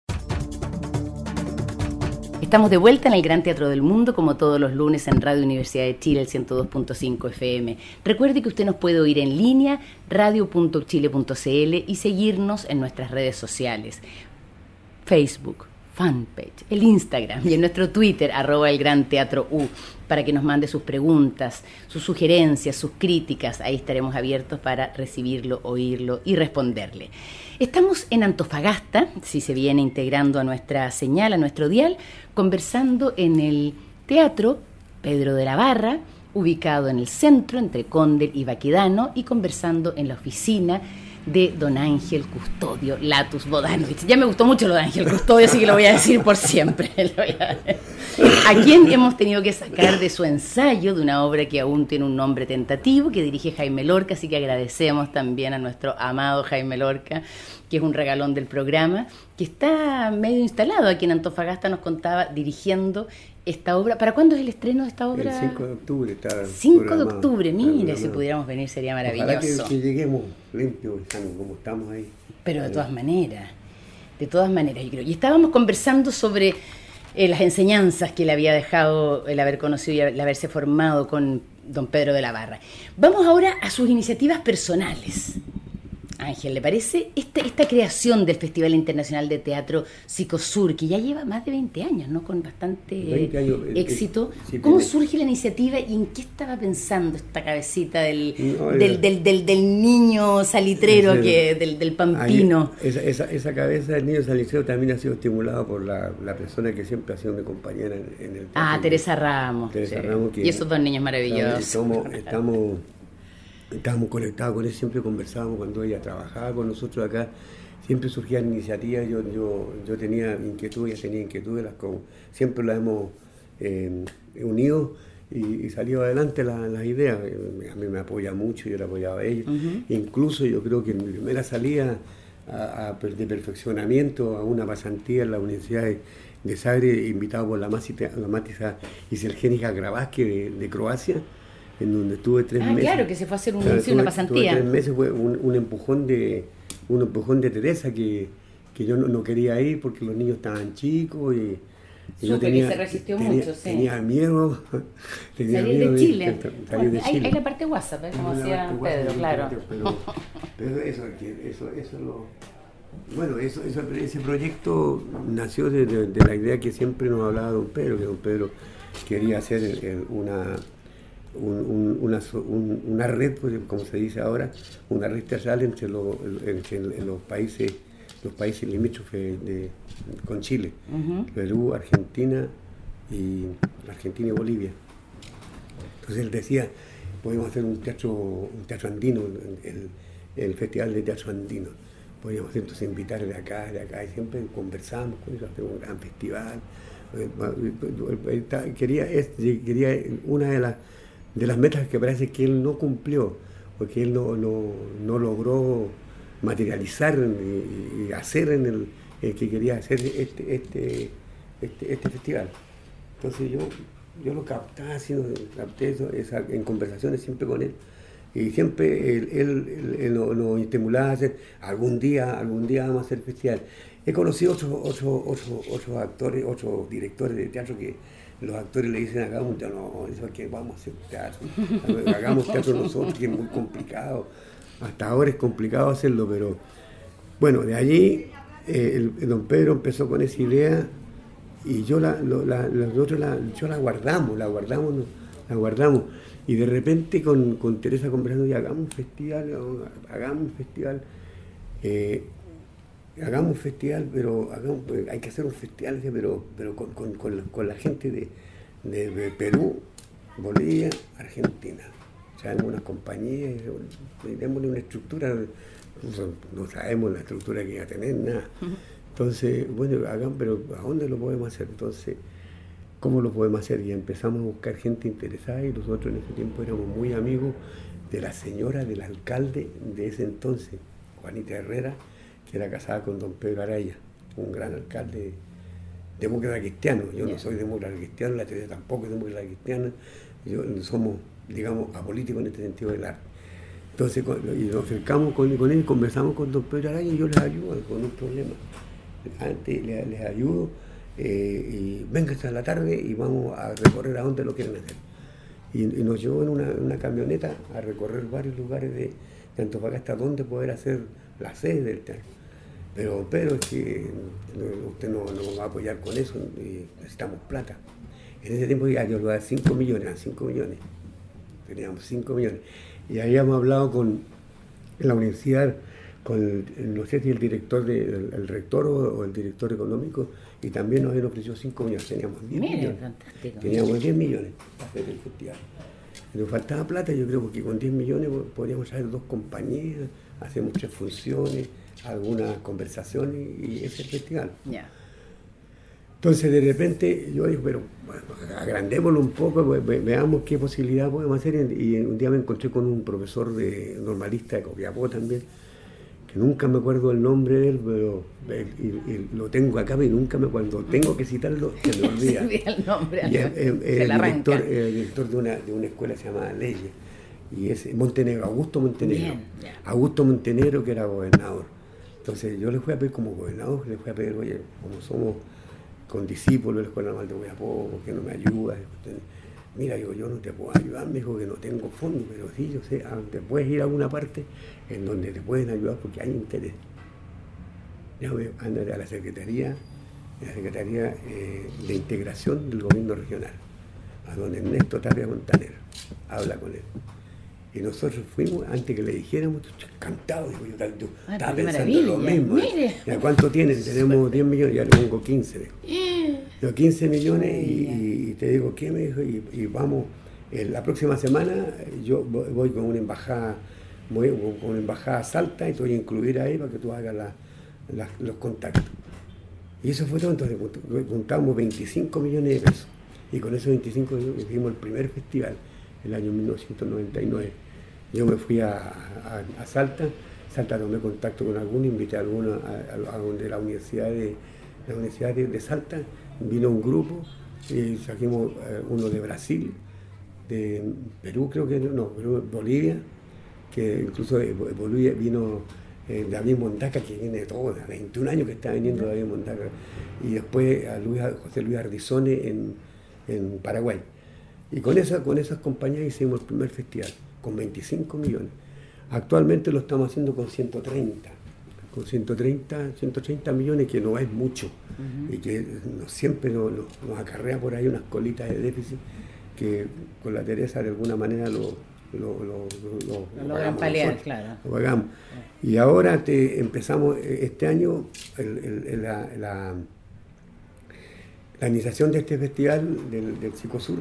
Estamos de vuelta en el Gran Teatro del Mundo, como todos los lunes en Radio Universidad de Chile, el ciento dos punto cinco F M. Recuerde que usted nos puede oír en línea, radio punto chile punto c l, y seguirnos en nuestras redes sociales, Facebook, fanpage, el Instagram y en nuestro Twitter, arroba el Gran Teatro U, para que nos mande sus preguntas, sus sugerencias, sus críticas. Ahí estaremos abiertos para recibirlo, oírlo y responderle. Estamos en Antofagasta, si se viene integrando a nuestra señal, a nuestro dial, conversando en el Teatro Pedro de la Barra, ubicado en el centro, entre Condel y Baquedano, y conversando en la oficina de don Ángel Custodio Latus Bodanovich. Ya me gustó mucho lo de Ángel Custodio, así que lo voy a decir por siempre. A quien hemos tenido que sacar de su ensayo de una obra que aún tiene un nombre tentativo, que dirige Jaime Lorca, así que agradecemos también a nuestro amado Jaime Lorca, que es un regalón del programa, que está medio instalado aquí en Antofagasta, nos contaba, dirigiendo esta obra. ¿Para cuándo es el estreno de esta obra? El cinco de octubre está cinco de octubre, mire, si pudiéramos venir sería maravilloso. Ojalá que, que lleguemos limpios, como estamos ahí. Pero de todas maneras, de todas maneras, yo creo. Y estábamos conversando sobre eh, las enseñanzas que le había dejado el haber conocido y el haberse formado con don Pedro de la Barra. Vamos ahora a sus iniciativas personales. Ángel, ¿le parece esta, esta creación del Festival Internacional de Teatro Psicosur, que ya lleva más de veinte años, ¿no? Con bastante años, éxito? Eh, sí, ¿Cómo tiene... surge la iniciativa y en qué estaba pensando esta cabecita del, no, del, del, del, del, del niño salitrero, ese, que, del, del pampino? Ahí, esa, esa, esa cabeza del niño salitrero también ha sido estimulada por la, la persona que siempre ha sido mi compañera en, en el teatro. Ah, Teresa Ramos. Teresa sí. Ramos que, y esos dos niños maravillosos. Estamos... estamos Estábamos conectados con él, siempre conversábamos cuando ella trabajaba con nosotros acá, siempre surgían iniciativas, yo, yo, yo tenía inquietud, ella tenía inquietudes, las, como, siempre las hemos eh, unido y, y salió adelante las la ideas. A mí me apoya mucho, yo le apoyaba a ella. Uh-huh. Incluso yo creo que en mi primera salida a, a, de perfeccionamiento a una pasantía en la Universidad de, de Zagreb, invitado por la Matica Iselgénica Grabasque de, de Croacia, en donde estuve tres ah, meses. Claro, que se fue a hacer un, claro, sí, una pasantía. Tuve tres meses, fue un, un empujón de un empujón de Teresa que, que yo no, no quería ir porque los niños estaban chicos y, y yo tenía, que se resistió tenía, mucho, sí. Tenía miedo. Tenía salir miedo de Chile. De, salir de hay, Chile. hay la parte WhatsApp, ¿eh? Como decía Pedro, claro. Pero, pero eso, eso, eso lo... Bueno, eso, eso, ese proyecto nació de, de, de la idea que siempre nos hablaba don Pedro, que don Pedro quería hacer el, el, una... Un, un, una, un, una red, pues, como se dice ahora, una red teatral entre, lo, entre los países los países limítrofes de, con Chile, uh-huh. Perú, Argentina y Argentina y Bolivia. Entonces él decía, podemos hacer un teatro, un teatro andino, el, el Festival de Teatro Andino. Podríamos entonces invitar de acá, de acá, y siempre conversamos con ellos, hacer un gran festival. Quería, quería una de las de las metas que parece que él no cumplió, porque él no, no, no logró materializar y, y hacer en el, el que quería hacer este, este, este, este festival. Entonces yo, yo lo captaba, haciendo, capté eso, esa, en conversaciones siempre con él, y siempre él, él, él, él nos, nos estimulaba a hacer, algún día, algún día vamos a hacer festival. He conocido otros otros otros otros actores, otros directores de teatro que los actores le dicen, hagamos teatro, no, eso es que vamos a hacer teatro, hagamos teatro nosotros, que es muy complicado. Hasta ahora es complicado hacerlo, pero bueno, de allí eh, el, el don Pedro empezó con esa idea y yo la, lo, la, nosotros la, yo la guardamos, la guardamos, no, la guardamos. Y de repente con, con Teresa conversando, y hagamos un festival, hagamos un festival. Eh, hagamos un festival, pero hagamos, hay que hacer un festival, pero, pero con, con, con, la, con la gente de, de, de Perú, Bolivia, Argentina. Traemos unas compañías, démosle una estructura, no, no sabemos la estructura que iba a tener, nada. Entonces, bueno, hagamos, pero ¿a dónde lo podemos hacer? Entonces, ¿cómo lo podemos hacer? Y empezamos a buscar gente interesada, y nosotros en ese tiempo éramos muy amigos de la señora del alcalde de ese entonces, Juanita Herrera, que era casada con don Pedro Araya, un gran alcalde demócrata cristiano. Yo no soy demócrata cristiano, la Teresa tampoco es demócrata cristiana, yo, somos, digamos, apolíticos en este sentido del arte. Entonces, y nos acercamos con, con él, conversamos con don Pedro Araya y yo les ayudo con un problema. Antes les, les ayudo eh, y vengan a la tarde y vamos a recorrer a donde lo quieren hacer. Y, y nos llevó en una, una camioneta a recorrer varios lugares de, de Antofagasta donde poder hacer la sede del teatro. Pero, pero es que no, usted no nos va a apoyar con eso, y necesitamos plata. En ese tiempo ya yo le voy a dar cinco millones, eran cinco millones. Teníamos cinco millones. Y habíamos hablado con en la universidad, con el, no sé si el director, de, el, el rector o, o el director económico, y también nos habían ofrecido cinco millones. Teníamos diez Mire, millones. Fantástico. Teníamos diez millones para hacer el festival. Nos faltaba plata, yo creo, porque con diez millones podríamos hacer dos compañías, hacemos tres funciones, algunas conversaciones y ese festival. Yeah. Entonces de repente yo digo, pero bueno, agrandémoslo un poco, ve, veamos qué posibilidad podemos hacer. Y un día me encontré con un profesor de normalista de Copiapó también, que nunca me acuerdo el nombre de él, pero y, y lo tengo acá, pero nunca me cuando tengo que citarlo se me olvida. Se olvida el nombre. Y es, es, es el, director, el director de una, de una escuela que se llama Leyes, y es Montenegro, Augusto Montenegro. Bien, yeah. Augusto Montenegro, que era gobernador. Entonces yo le fui a pedir como gobernador, le fui a pedir, oye, como somos con discípulos de la Escuela Normal de Copiapó, ¿por qué no me ayudas? mira, digo, yo no te puedo ayudar, me dijo que no tengo fondo, pero sí, yo sé, te puedes ir a alguna parte en donde te pueden ayudar porque hay interés. Ya me andate a la Secretaría, la Secretaría eh, de Integración del Gobierno Regional, a don Ernesto Tapia Montaner, habla con él. Y nosotros fuimos, antes que le dijéramos, encantados, digo, yo, yo Ay, estaba qué pensando lo mismo. Mire. ¿Ya cuánto tienen? Tenemos diez millones, ya le pongo quince. Digo. Yo quince millones y, y, y te digo, ¿qué me dijo? Y, y vamos, eh, la próxima semana yo voy, voy con una embajada, voy con una embajada a Salta y te voy a incluir ahí para que tú hagas la, la, los contactos. Y eso fue todo, entonces juntamos veinticinco millones de pesos. Y con esos veinticinco millones hicimos el primer festival, el año mil novecientos noventa y nueve. Yo me fui a, a, a Salta, Salta tomé contacto con algunos, invité a algunos a, a, a donde la universidad de la universidad de, de Salta, vino un grupo, y saquimos eh, uno de Brasil, de Perú creo que no, Perú, Bolivia, que incluso de Bolivia vino eh, David Mondaca, que viene de todo, de veintiún años que está viniendo David Mondaca, y después a, Luis, a José Luis Ardizone en, en Paraguay. Y con, esa, con esas compañías hicimos el primer festival, con veinticinco millones. Actualmente lo estamos haciendo con ciento treinta, con ciento treinta, ciento treinta millones, que no es mucho, uh-huh. y que nos, siempre nos, nos acarrea por ahí unas colitas de déficit, que con la Teresa de alguna manera lo, lo, lo, lo, lo logran paliar, claro. Lo pagamos. Uh-huh. Y ahora te, empezamos este año el, el, el, la, la, la iniciación de este festival del, del Psicosur.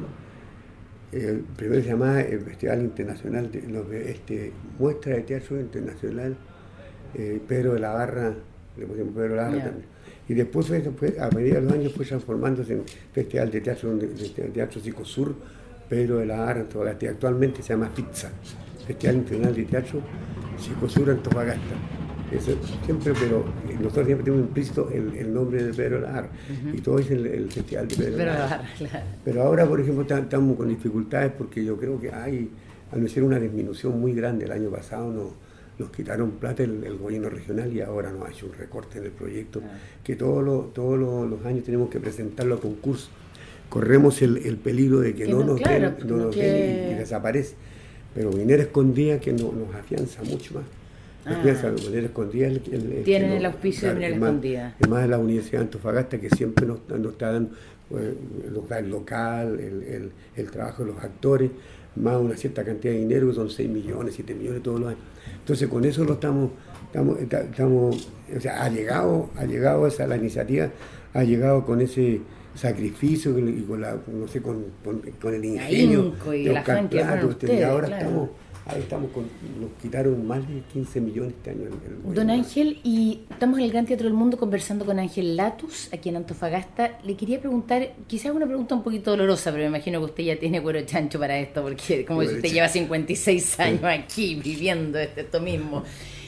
El primero se llamaba el Festival Internacional, de, este, Muestra de Teatro Internacional, eh, Pedro de la Barra, le pusimos Pedro de la Barra yeah. también. Y después, fue, fue, a medida de los años, fue transformándose en Festival de Teatro, de, de Teatro Psicosur, Pedro de la Barra, Antofagasta. Actualmente se llama FITSA, Festival Internacional de Teatro Psicosur Antofagasta. Eso, siempre, pero nosotros siempre tenemos implícito el, el nombre de Pedro de la Barra, uh-huh. y todo es el, el Festival de Pedro de la Barra. Claro. Pero ahora, por ejemplo, estamos con dificultades porque yo creo que hay, al no ser una disminución muy grande, el año pasado nos, nos quitaron plata el, el gobierno regional y ahora nos ha hecho un recorte en el proyecto, uh-huh. que todos los, todos los, los años tenemos que presentarlo a concurso. Corremos el, el peligro de que, que no, no nos claro, den, no nos que... den y, y desaparece. Pero Minera Escondida, que no, nos afianza mucho más. Ah. Escondida, el, el, el, tienen el, el auspicio claro, de Minera Escondida. Además de la Universidad de Antofagasta, que siempre nos, nos está dando eh, el local, el, el, el trabajo de los actores, más una cierta cantidad de dinero, que son seis millones, siete millones todos los años. Entonces con eso lo estamos, estamos, estamos o sea, ha llegado, ha llegado esa la iniciativa, ha llegado con ese sacrificio y con la, no sé, con, con, con el ingenio y de Oscar la Plato, ustedes, y ahora claro. estamos Ahí estamos con, nos quitaron más de quince millones este año. El, el Don Ángel, y estamos en el Gran Teatro del Mundo conversando con Ángel Latus, aquí en Antofagasta. Le quería preguntar, quizás una pregunta un poquito dolorosa, pero me imagino que usted ya tiene cuero chancho para esto, porque como dice, usted lleva cincuenta y seis años aquí viviendo esto, esto mismo.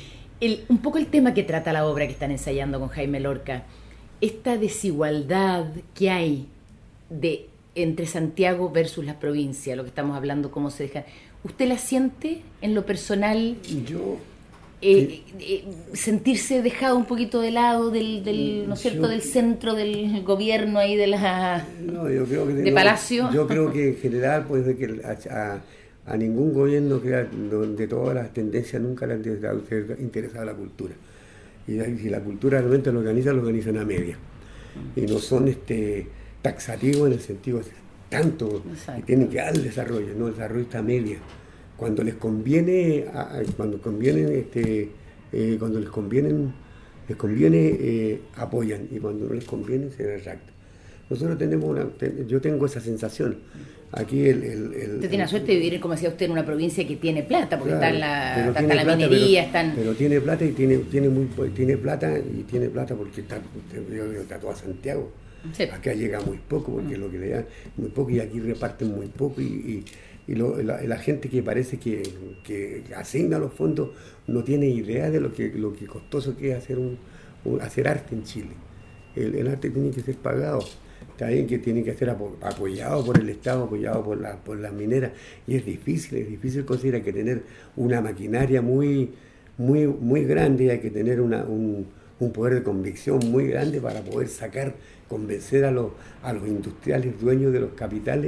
El, un poco el tema que trata la obra que están ensayando con Jaime Lorca, esta desigualdad que hay de entre Santiago versus la provincia, lo que estamos hablando, cómo se deja... ¿Usted la siente en lo personal? Yo... Eh, eh, sentirse dejado un poquito de lado del, del ¿no es cierto?, yo, del centro del gobierno ahí de la... No, yo creo que... De no, Palacio. Yo creo que en general, pues, de que a, a, a ningún gobierno que de todas las tendencias nunca le han interesado la cultura. Y si la cultura realmente lo organiza, lo organizan a media. Y no son este taxativos en el sentido tanto que tienen que dar el desarrollo, no el desarrollo está a media. Cuando les conviene, a, cuando conviene, este, eh, cuando les convienen, les conviene eh, apoyan, y cuando no les conviene se retractan. Nosotros tenemos una, ten, yo tengo esa sensación. Aquí el, el, el usted tiene la suerte de vivir, como decía usted, en una provincia que tiene plata, porque claro, está en la, está plata, la minería, pero, están... pero tiene plata y tiene, tiene muy tiene plata y tiene plata porque está, está todo a Santiago. Sí. Acá llega muy poco, porque mm. lo que le dan muy poco, y aquí reparten muy poco, y, y, y lo, la, la gente que parece que, que asigna los fondos no tiene idea de lo que, lo que costoso que es hacer, un, un, hacer arte en Chile. El, el arte tiene que ser pagado. Está bien que tiene que ser apoyado por el Estado, apoyado por, la, por las mineras, y es difícil, es difícil conseguir, hay que tener una maquinaria muy, muy, muy grande, hay que tener una, un, un poder de convicción muy grande para poder sacar, convencer a los, a los industriales dueños de los capitales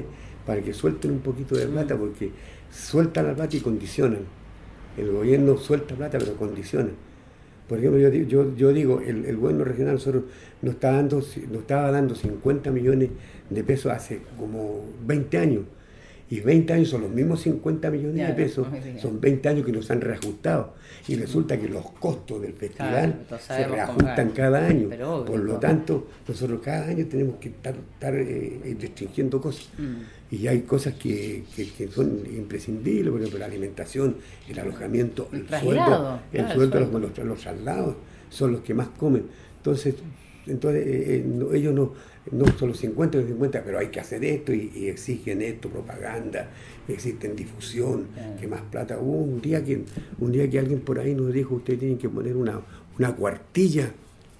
para que suelten un poquito de plata, porque sueltan la plata y condicionan. El gobierno suelta plata, pero condiciona. Por ejemplo, yo, yo, yo digo, el, el gobierno regional nosotros nos, está dando, nos estaba dando cincuenta millones de pesos hace como veinte años. Y veinte años son los mismos cincuenta millones ya, de pesos, no, son veinte años que nos han reajustado. Y resulta que los costos del festival claro, se reajustan cada año. Obvio, por lo tanto, nosotros cada año tenemos que estar, estar eh, restringiendo cosas. Mm. Y hay cosas que, que, que son imprescindibles, por ejemplo, la alimentación, el alojamiento, el, el sueldo, el claro, sueldo, el los, los, los traslados son los que más comen. Entonces, entonces eh, no, ellos no, no son los cincuenta, los cincuenta, pero hay que hacer esto y, y exigen esto, propaganda, existen difusión, claro. que más plata. Hubo un día que un día que alguien por ahí nos dijo, ustedes tienen que poner una, una cuartilla.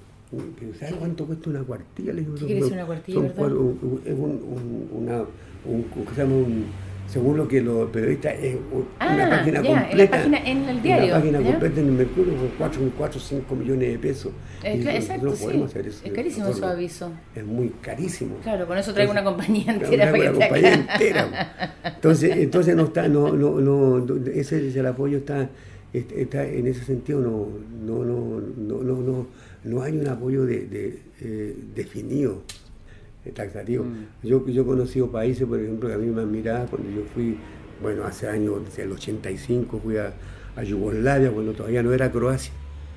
¿Sabes cuánto cuesta una cuartilla? ¿Qué quiere decir una cuartilla, son, verdad? Un, un, un, una, un, un, un, según lo que los periodistas, es ah, una página ya, completa. En la página, en el diario. Una página ¿ya? completa en el Mercurio con cuatro o cinco millones de pesos. Eh, y exacto, no sí. podemos hacer eso. Es carísimo su aviso. Es muy carísimo. Claro, con eso traigo entonces, una compañía entera. Una, para una que compañía acá. entera. Entonces, entonces no está, no, no, no, ese, ese el apoyo está, está en ese sentido, no, no, no, no, no, no, no hay un apoyo de, de, eh, definido. Taxativo. Mm. Yo, yo he conocido países, por ejemplo, que a mí me admiraba cuando yo fui, bueno, hace años, desde el ochenta y cinco, fui a, a Yugoslavia, cuando todavía no era Croacia.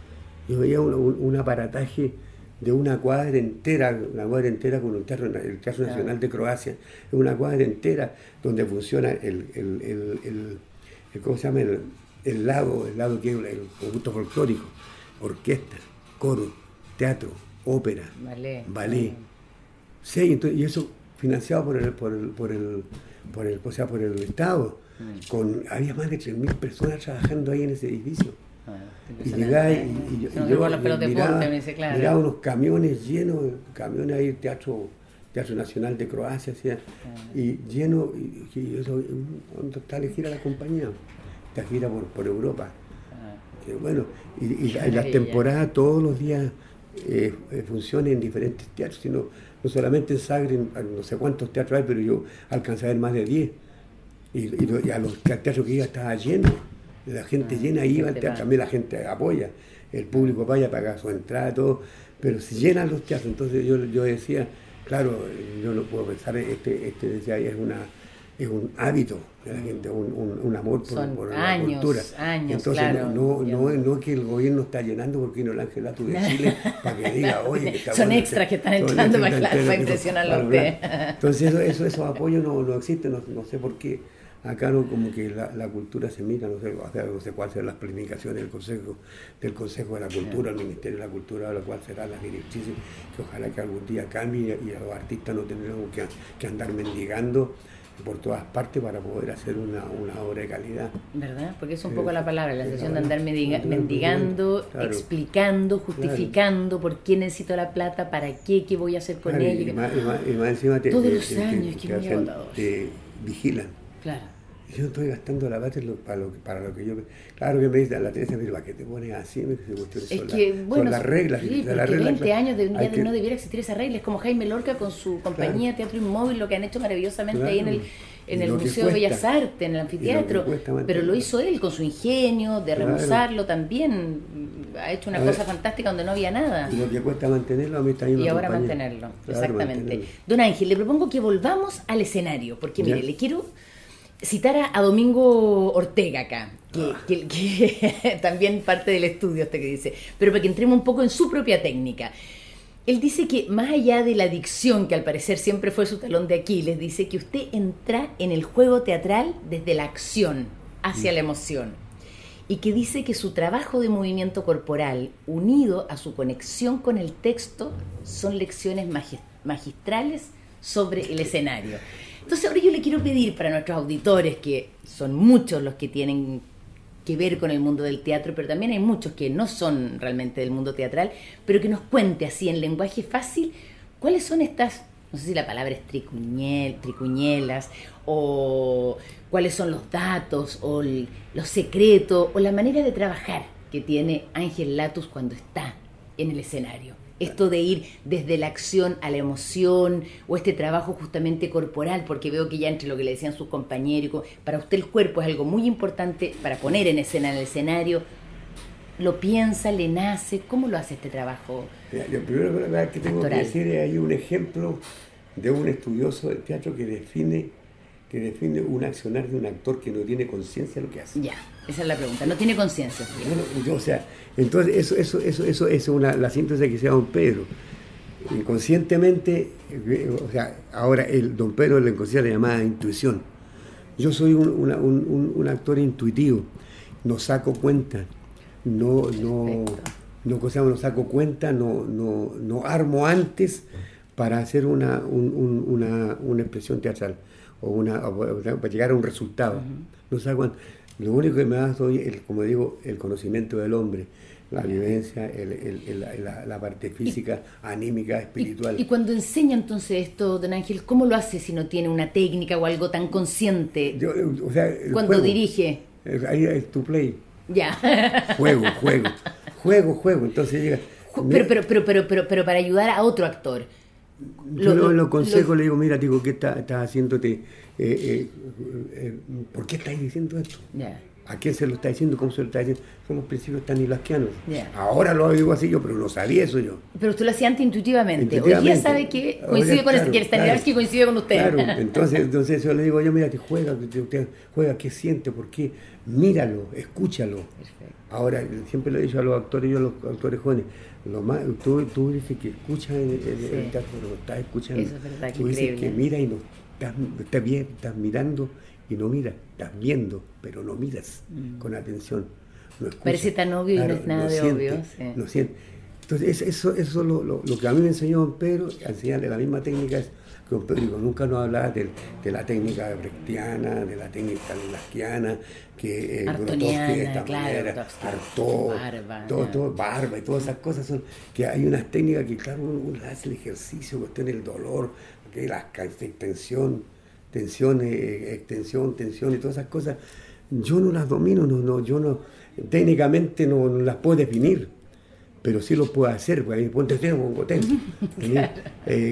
Yo veía un, un, un aparataje de una cuadra entera, una cuadra entera con el Teatro, el Teatro Nacional de Croacia, es una cuadra entera donde funciona el, el, el, el, el ¿cómo se llama? El, el lado, el lado que es el conjunto folclórico, orquesta, coro, teatro, ópera, ballet. ballet. Sí, entonces, y eso financiado por el, por el, por el, por el, o sea, por el Estado. Mm. Con, había más de tres mil personas trabajando ahí en ese edificio. Ah, y llegaba y, y, y, y yo miraba, dice, claro. miraba unos camiones llenos, camiones ahí, Teatro, Teatro Nacional de Croacia, ¿sí? ah. y lleno, y, y eso, ¿dónde está la gira la compañía? Esta gira por, por Europa. Ah. Que, bueno, y, y, y las temporadas todos los días eh, eh, funcionan en diferentes teatros, sino no solamente en Sagre, no sé cuántos teatros hay, pero yo alcancé a ver más de diez. Y, y, y a los teatros que iba estaba lleno, la gente ah, llena iba al teatro, también la gente apoya, el público vaya a pagar su entrada, todo, pero se llenan los teatros. Entonces yo, yo decía, claro, yo no puedo pensar, este, este decía, es una es un hábito de la gente, un, un, un amor por, por años, la cultura. Años, Entonces claro, no, no, no, no que el gobierno está llenando porque no el Ángel Latu de Chile para que diga, oye, que está son bueno, extras que están entrando para, claro, para impresionarlo a usted. Entonces eso, eso, esos apoyos no, no existen, no, no sé por qué. Acá no, como que la, la cultura se mira, no sé, o sea, no sé cuáles serán las planificaciones del Consejo, del Consejo de la Cultura, el Ministerio de la Cultura, lo cual serán las directrices, que ojalá que algún día cambie y a los artistas no tendremos que, que andar mendigando por todas partes para poder hacer una, una obra de calidad. ¿Verdad? Porque es un poco la palabra, la sensación de andar mendiga, mendigando, claro, explicando, justificando, claro, por qué necesito la plata, para qué, qué voy a hacer con claro, ella. Y más, y más, y más encima te, todos te, los te, años, te, que te, muy agotador. Te vigilan. Claro. Yo estoy gastando la plata para lo, para lo que yo... Claro que me dice la Teresa, me dice, ¿para qué te pones así? Me dice, es son que, la, bueno, son las reglas. Sí, la porque regla, veinte años de, ya que, no debiera existir esa regla. Es como Jaime Lorca con su compañía, claro, Teatro Inmóvil, lo que han hecho maravillosamente, claro, ahí en el, en el Museo de Bellas Artes, en el anfiteatro. Lo pero lo hizo él con su ingenio, de rebusarlo, claro, también. Ha hecho una a cosa ver, fantástica donde no había nada. Y lo que cuesta mantenerlo, a mí está ahí. Y ahora compañía, mantenerlo, claro, exactamente. Mantenerlo. Don Ángel, le propongo que volvamos al escenario, porque mire, ¿ya? Le quiero citar a, a Domingo Ortega acá, que, ah. que, que también parte del estudio este que dice, pero para que entremos un poco en su propia técnica. Él dice que más allá de la dicción, que al parecer siempre fue su talón de Aquiles, dice que usted entra en el juego teatral desde la acción hacia mm. la emoción, y que dice que su trabajo de movimiento corporal, unido a su conexión con el texto, son lecciones magistrales sobre el escenario. Entonces ahora yo le quiero pedir para nuestros auditores, que son muchos los que tienen que ver con el mundo del teatro, pero también hay muchos que no son realmente del mundo teatral, pero que nos cuente así en lenguaje fácil cuáles son estas, no sé si la palabra es tricuñel, tricuñelas, o cuáles son los datos, o el, los secretos, o la manera de trabajar que tiene Ángel Latus cuando está en el escenario. Esto de ir desde la acción a la emoción, o este trabajo justamente corporal, porque veo que ya entre lo que le decían sus compañeros, para usted el cuerpo es algo muy importante para poner en escena en el escenario. ¿Lo piensa, le nace? ¿Cómo lo hace este trabajo? Lo primero que tengo actoral. que decir es hay un ejemplo de un estudioso del teatro que define, que define un accionar de un actor que no tiene conciencia de lo que hace. Ya, esa es la pregunta. No tiene conciencia. Yo, yo, o sea, entonces eso, eso, eso, eso es una, la síntesis que sea don Pedro. Inconscientemente, o sea, ahora el don Pedro en la inconsciencia le llamaba intuición. Yo soy un, una, un, un, un actor intuitivo, no saco cuenta. No, no, no, cosa, no saco cuenta, no, no, no armo antes para hacer una, un, un, una, una expresión teatral o una o para llegar a un resultado. Uh-huh. No saco, lo único que me da hoy, el, como digo, el conocimiento del hombre, la vivencia, el, el, el, la, la parte física, y, anímica, espiritual. Y, y cuando enseña entonces esto, don Ángel, ¿cómo lo hace si no tiene una técnica o algo tan consciente? Yo, o sea, cuando juego, dirige. Ahí es tu play. Ya. Juego, juego, juego, juego. Entonces llega. Pero, pero, pero, pero, pero, pero para ayudar a otro actor. Yo lo, lo aconsejo, lo... le digo, mira, digo, ¿qué estás está haciéndote? Eh, eh, eh, ¿Por qué estáis diciendo esto? Yeah. ¿A quién se lo está diciendo? ¿Cómo se lo está diciendo? Son los principios stanislavskianos. Yeah. Ahora lo digo así yo, pero no sabía eso yo. Pero usted lo hacía antes intuitivamente. intuitivamente. Hoy día sabe que coincide Ahora, con claro, el, que el Stanislavski claro, coincide con usted. Claro, entonces, entonces yo le digo, yo mira, te juega, te, te juega, ¿qué siente? ¿Por qué? Míralo, escúchalo. Perfecto. Ahora, siempre le he dicho a los actores, yo a los actores jóvenes, lo más, tú, tú dices que escuchas en, en, sí. en el teatro, pero no estás escuchando. Eso es verdad, tú dices que mira y no estás, estás bien, estás mirando y no miras, estás viendo, pero no miras mm. con atención. No parece tan obvio claro, y no es nada no de siente, obvio. Sí. No siente. Entonces, eso es eso lo, lo, lo que a mí me enseñó don Pedro, a enseñarle la misma técnica es que don Pedro nunca nos hablaba de, de la técnica brechtiana, de la técnica stanislavskiana, que eh, Grotowski de esta claro, manera, Artaud, barba, todo, todo, barba y todas esas cosas son que hay unas técnicas que claro uno, uno hace el ejercicio, cuestión el dolor, que la tensión, tensión, eh, extensión, tensión y todas esas cosas, yo no las domino, no, no, yo no, técnicamente no, no las puedo definir, pero sí lo puedo hacer, porque ahí ponte tengo claro. eh,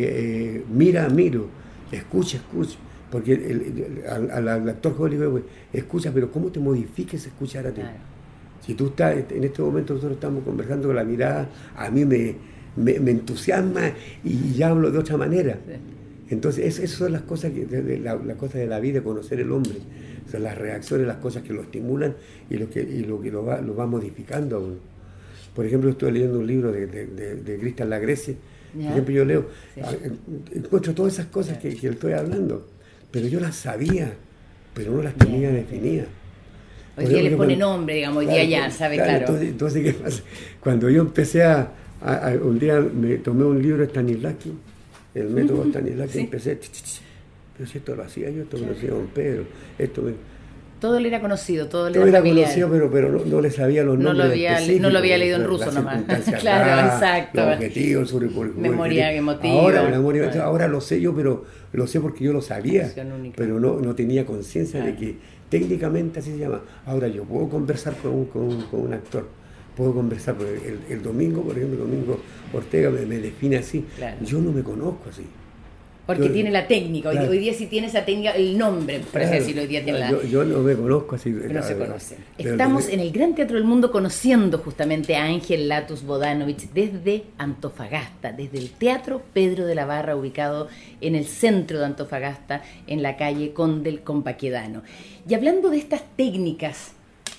eh, mira, miro, escucha, escucha. Porque el, el, al, al actor joven le digo, escucha, pero ¿cómo te modifiques escucharte? Claro. Si tú estás, en este momento nosotros estamos conversando con la mirada, a mí me, me, me entusiasma y ya hablo de otra manera. Sí. Entonces, es, esas son las cosas, que, de, de, la, la cosa de la vida, conocer el hombre. Son las reacciones, las cosas que lo estimulan y lo que, y lo, que lo, va, lo va modificando a uno. Por ejemplo, estoy leyendo un libro de, de, de, de Cristian Lagrecia. Por ejemplo, yo leo, sí. encuentro todas esas cosas que, que estoy hablando. Pero yo las sabía, pero no las tenía definidas. Hoy día le pone nombre, digamos, hoy claro, día ya, sabe, claro. claro. Entonces, entonces, ¿qué pasa? Cuando yo empecé a, a, a, un día me tomé un libro de Stanislavski, el método uh-huh. Stanislavski, sí. empecé, ch, ch, ch, pero si esto lo hacía yo, esto claro. lo hacía don Pedro, esto me... Todo le era conocido, todo le todo era, era familiar. conocido, pero, pero no, no le sabía los nombres. No lo había, no lo había leído en ruso nomás. Claro, acá, exacto. Los objetivos, sobre por, memoria emotiva. Ahora, memoria, bueno. ahora lo sé yo, pero lo sé porque yo lo sabía. Pero no, no tenía conciencia claro. de que técnicamente así se llama. Ahora yo puedo conversar con un, con un, con un actor. Puedo conversar, el, el domingo, por ejemplo, el domingo Ortega me, me define así. Claro. Yo no me conozco así. Porque yo, tiene la técnica, hoy, claro. hoy día sí tiene esa técnica, el nombre, por claro. así decirlo, hoy día tiene la... Yo, yo no me conozco así. Pero no se conoce. Pero, Estamos pero, en el Gran Teatro del Mundo conociendo justamente a Ángel Latus Bodanovich desde Antofagasta, desde el Teatro Pedro de la Barra, ubicado en el centro de Antofagasta, en la calle Conde del Compaquedano. Y hablando de estas técnicas,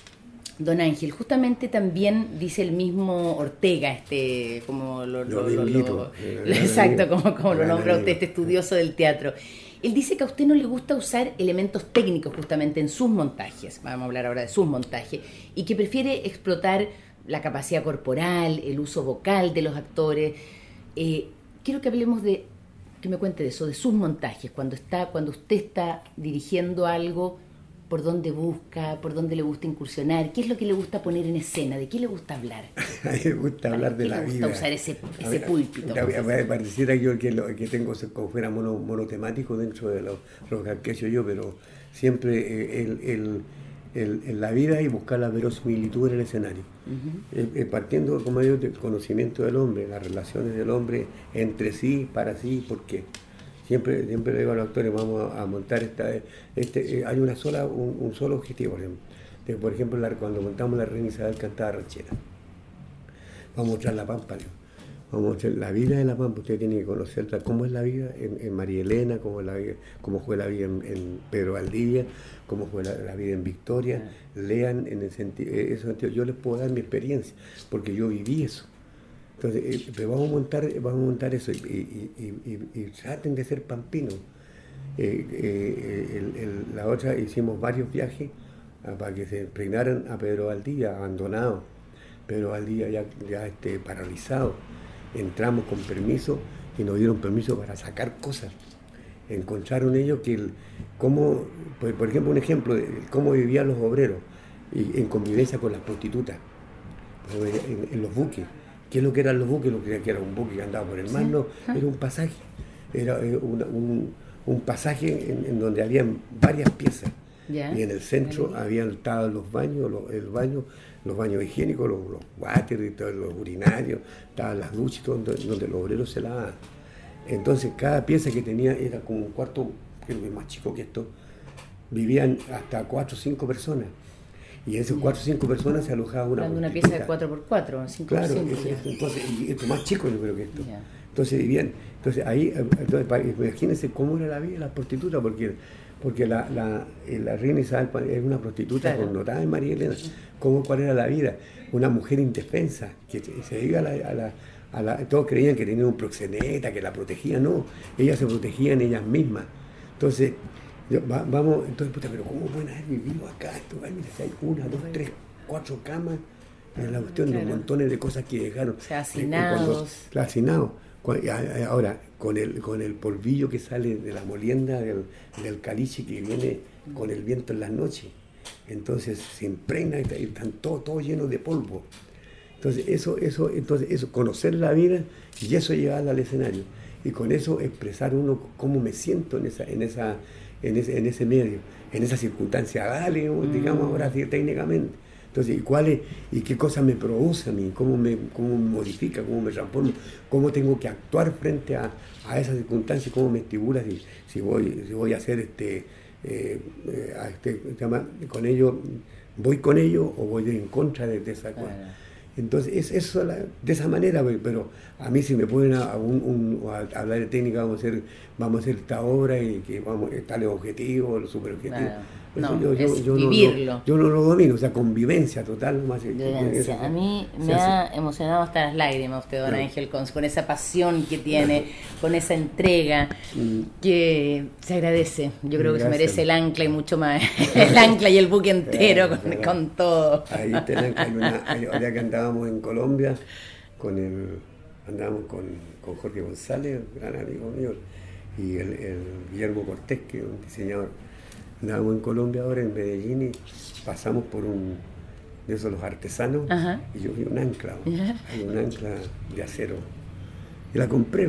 don Ángel, justamente también dice el mismo Ortega, este, como lo, lo, lo, lo, lo exacto, como, como lo nombra usted, este estudioso del teatro. Él dice que a usted no le gusta usar elementos técnicos justamente en sus montajes, vamos a hablar ahora de sus montajes, y que prefiere explotar la capacidad corporal, el uso vocal de los actores. Eh, quiero que hablemos de, que me cuente de eso, de sus montajes, cuando está, cuando usted está dirigiendo algo, por dónde busca, por dónde le gusta incursionar, qué es lo que le gusta poner en escena, de qué le gusta hablar. A mí me gusta hablar de la vida. ¿Qué le gusta usar ese, ese púlpito? Pareciera yo que, lo, que tengo como fuera mono, monotemático dentro de lo, lo que he hecho yo, pero siempre el, el, el, en la vida y buscar la verosimilitud en el escenario. Uh-huh. eh, eh, partiendo, como digo, del conocimiento del hombre, las relaciones del hombre entre sí, para sí, ¿por qué? Siempre, siempre le digo a los actores, vamos a, a montar esta... Este, eh, hay una sola, un, un solo objetivo, por ejemplo. De, por ejemplo, la, cuando montamos La Reina Isabel cantaba ranchera. Vamos a mostrar la Pampa, ¿no? Vamos a mostrar la vida de la Pampa. Usted tiene que conocer cómo es la vida en, en María Elena, cómo, es la vida, cómo fue la vida en, en Pedro Valdivia, cómo fue la, la vida en Victoria. Lean en el sentido, eso sentido. Yo les puedo dar mi experiencia, porque yo viví eso. Entonces, eh, pero vamos a montar, vamos a montar eso y, y, y, y, y traten de ser pampinos. Eh, eh, el, el, la otra, hicimos varios viajes a, para que se impregnaran a Pedro Valdivia, abandonado. Pedro Valdivia ya, ya este, paralizado. Entramos con permiso y nos dieron permiso para sacar cosas. Encontraron ellos que, el, cómo, por, por ejemplo, un ejemplo de cómo vivían los obreros y, en convivencia con las prostitutas, en, en los buques. ¿Qué es lo que eran los buques? Lo que era un buque que andaba por el mar, no, era un pasaje. Era una, un, un pasaje en, en donde habían varias piezas. Yeah. Y en el centro yeah. habían estado los baños, los, el baño, los baños higiénicos, los, los váteres, los urinarios, estaban las duchas, donde, donde los obreros se lavaban. Entonces cada pieza que tenía era como un cuarto, creo que más chico que esto, vivían hasta cuatro o cinco personas. Y en esas cuatro o cinco personas se alojaba una una pieza de cuatro por cuatro, cinco por cinco. Claro, es, entonces, y esto más chico yo creo que esto. Yeah. Entonces vivían, entonces ahí, entonces, imagínense cómo era la vida de las prostitutas, porque, porque la, la, la Reina Isabel es una prostituta claro. connotada en María Elena. ¿Cómo, cuál era la vida? Una mujer indefensa, que se iba a la, a la, a la... Todos creían que tenía un proxeneta, que la protegía, no. Ellas se protegían ellas mismas. Entonces, Va, vamos, entonces, puta, pero ¿cómo pueden haber vivido acá? Esto, ay, mira, si hay una, dos, tres, cuatro camas, en la cuestión claro. de los montones de cosas que dejaron. O sea, hacinados. Claro, hacinados. Ahora, con el, con el polvillo que sale de la molienda del, del caliche que viene con el viento en las noches. Entonces se impregna y están todos todo llenos de polvo. Entonces, eso, eso, entonces, eso, conocer la vida y eso llevarla al escenario. Y con eso expresar uno cómo me siento en esa, en esa En ese, en ese medio, en esa circunstancia, dale, digamos ahora sí, técnicamente. Entonces, ¿y cuál es, y qué cosa me produce a mí? ¿Cómo me, cómo me modifica? ¿Cómo me transforma? ¿Cómo tengo que actuar frente a, a esa circunstancia? ¿Cómo me estimula? Si, si, voy, si voy a hacer este, eh, a este, llama, con ello, ¿voy con ello o voy en contra de, de esa cosa? Entonces, es eso la, de esa manera, pero a mí si me ponen a, un, un, a hablar de técnica, vamos a hacer, vamos a hacer esta obra y que vamos a tales objetivos, los superobjetivos. Claro. No, yo, yo, es yo vivirlo. No, yo no lo domino, o sea, convivencia total. Más Vivencia. A mí me ha emocionado hasta las lágrimas usted, don claro. Ángel, con, con esa pasión que tiene, con esa entrega, mm. que se agradece. Yo creo Gracias. que se merece el ancla y mucho más. El ancla y el buque entero, claro, con, claro. con todo. Ahí está el ancla. Hay una, hay, ahora que andábamos en Colombia, con el, andábamos con, con Jorge González, gran amigo mío, y el, el Guillermo Cortés, que es un diseñador. Andábamos en Colombia ahora, en Medellín, y pasamos por un de esos los artesanos, Ajá. y yo vi un ancla, yeah. hay un ancla de acero. Y la compré,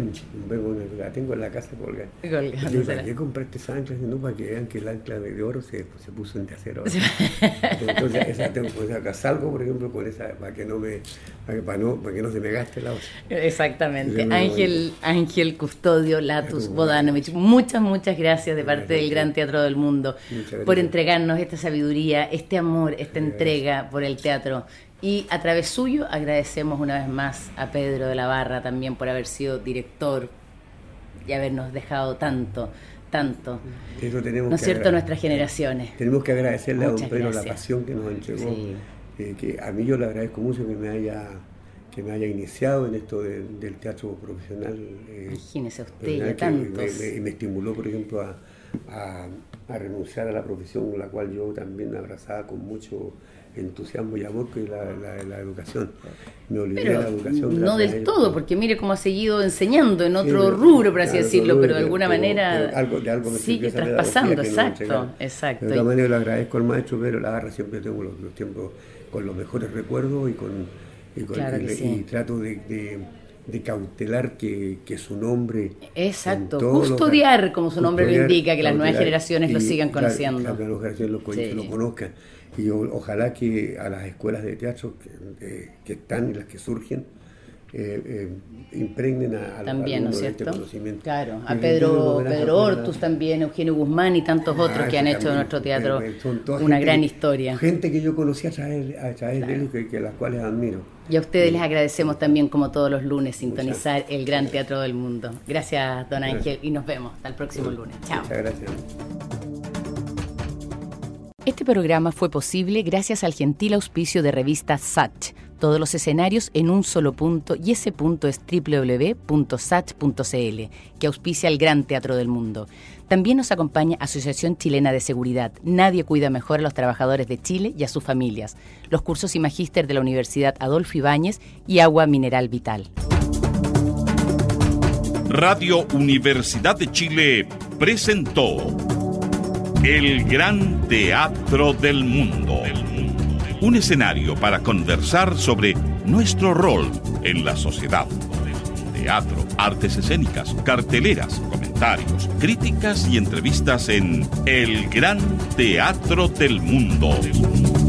la tengo en la casa colgada. Y ¿para qué compraste esa ancla? No, para que vean que el ancla de oro se, se puso en de acero. Entonces, esa tengo, pues acá salgo, por ejemplo, con esa, para que no me, para que, para no, para que no se me gaste la otra. Exactamente. Ángel, Ángel Custodio Latus Bodanovich, muchas, muchas gracias de parte del Gran Teatro del Mundo por entregarnos esta sabiduría, este amor, esta entrega por el teatro. Y a través suyo agradecemos una vez más a Pedro de la Barra también por haber sido director y habernos dejado tanto, tanto, Eso tenemos ¿no es cierto?, nuestras generaciones. Tenemos que agradecerle Muchas a don Pedro gracias. la pasión que nos entregó, sí. eh, que a mí yo le agradezco mucho que me haya, que me haya iniciado en esto de, del teatro profesional. Eh, Imagínese usted, y a tantos. Me, me, me estimuló, por ejemplo, a, a, a renunciar a la profesión, la cual yo también abrazaba con mucho entusiasmo y amor, que es la, la, la educación. Me olvidé pero de la educación. No del todo, porque mire cómo ha seguido enseñando en otro sí, rubro, por así claro, decirlo, pero de alguna pero, manera pero algo, de algo me sigue traspasando, exacto, exacto. De todas maneras le agradezco al maestro Pedro la Barra, siempre tengo los, los tiempos con los mejores recuerdos y con y, con, claro y, sí. y trato de, de, de cautelar que, que su nombre... Exacto, custodiar, los, como su nombre lo indica, que las nuevas generaciones y, lo sigan conociendo. Las nuevas generaciones lo, sí. lo conozcan. Y o, ojalá que a las escuelas de teatro que, eh, que están y las que surgen, eh, eh, impregnen a, a también, ¿no es cierto? Este conocimiento. Claro, a Pedro, Pedro Hortus también, Eugenio Guzmán y tantos ah, otros que han hecho de nuestro teatro eh, una gente, gran historia. Gente que yo conocí a través, a través claro. de él y que, que las cuales admiro. Y a ustedes sí. les agradecemos también, como todos los lunes, sintonizar muchas, el Gran Teatro del Mundo. Gracias, don Ángel, gracias. Y nos vemos hasta el próximo sí. lunes. Chao. Muchas gracias. Este programa fue posible gracias al gentil auspicio de revista Sach. Todos los escenarios en un solo punto, y ese punto es doble u doble u doble u punto sach punto c l, que auspicia el Gran Teatro del Mundo. También nos acompaña Asociación Chilena de Seguridad. Nadie cuida mejor a los trabajadores de Chile y a sus familias. Los cursos y magíster de la Universidad Adolfo Ibáñez y Agua Mineral Vital. Radio Universidad de Chile presentó El Gran Teatro del Mundo. Un escenario para conversar sobre nuestro rol en la sociedad. Teatro, artes escénicas, carteleras, comentarios, críticas y entrevistas en El Gran Teatro del Mundo.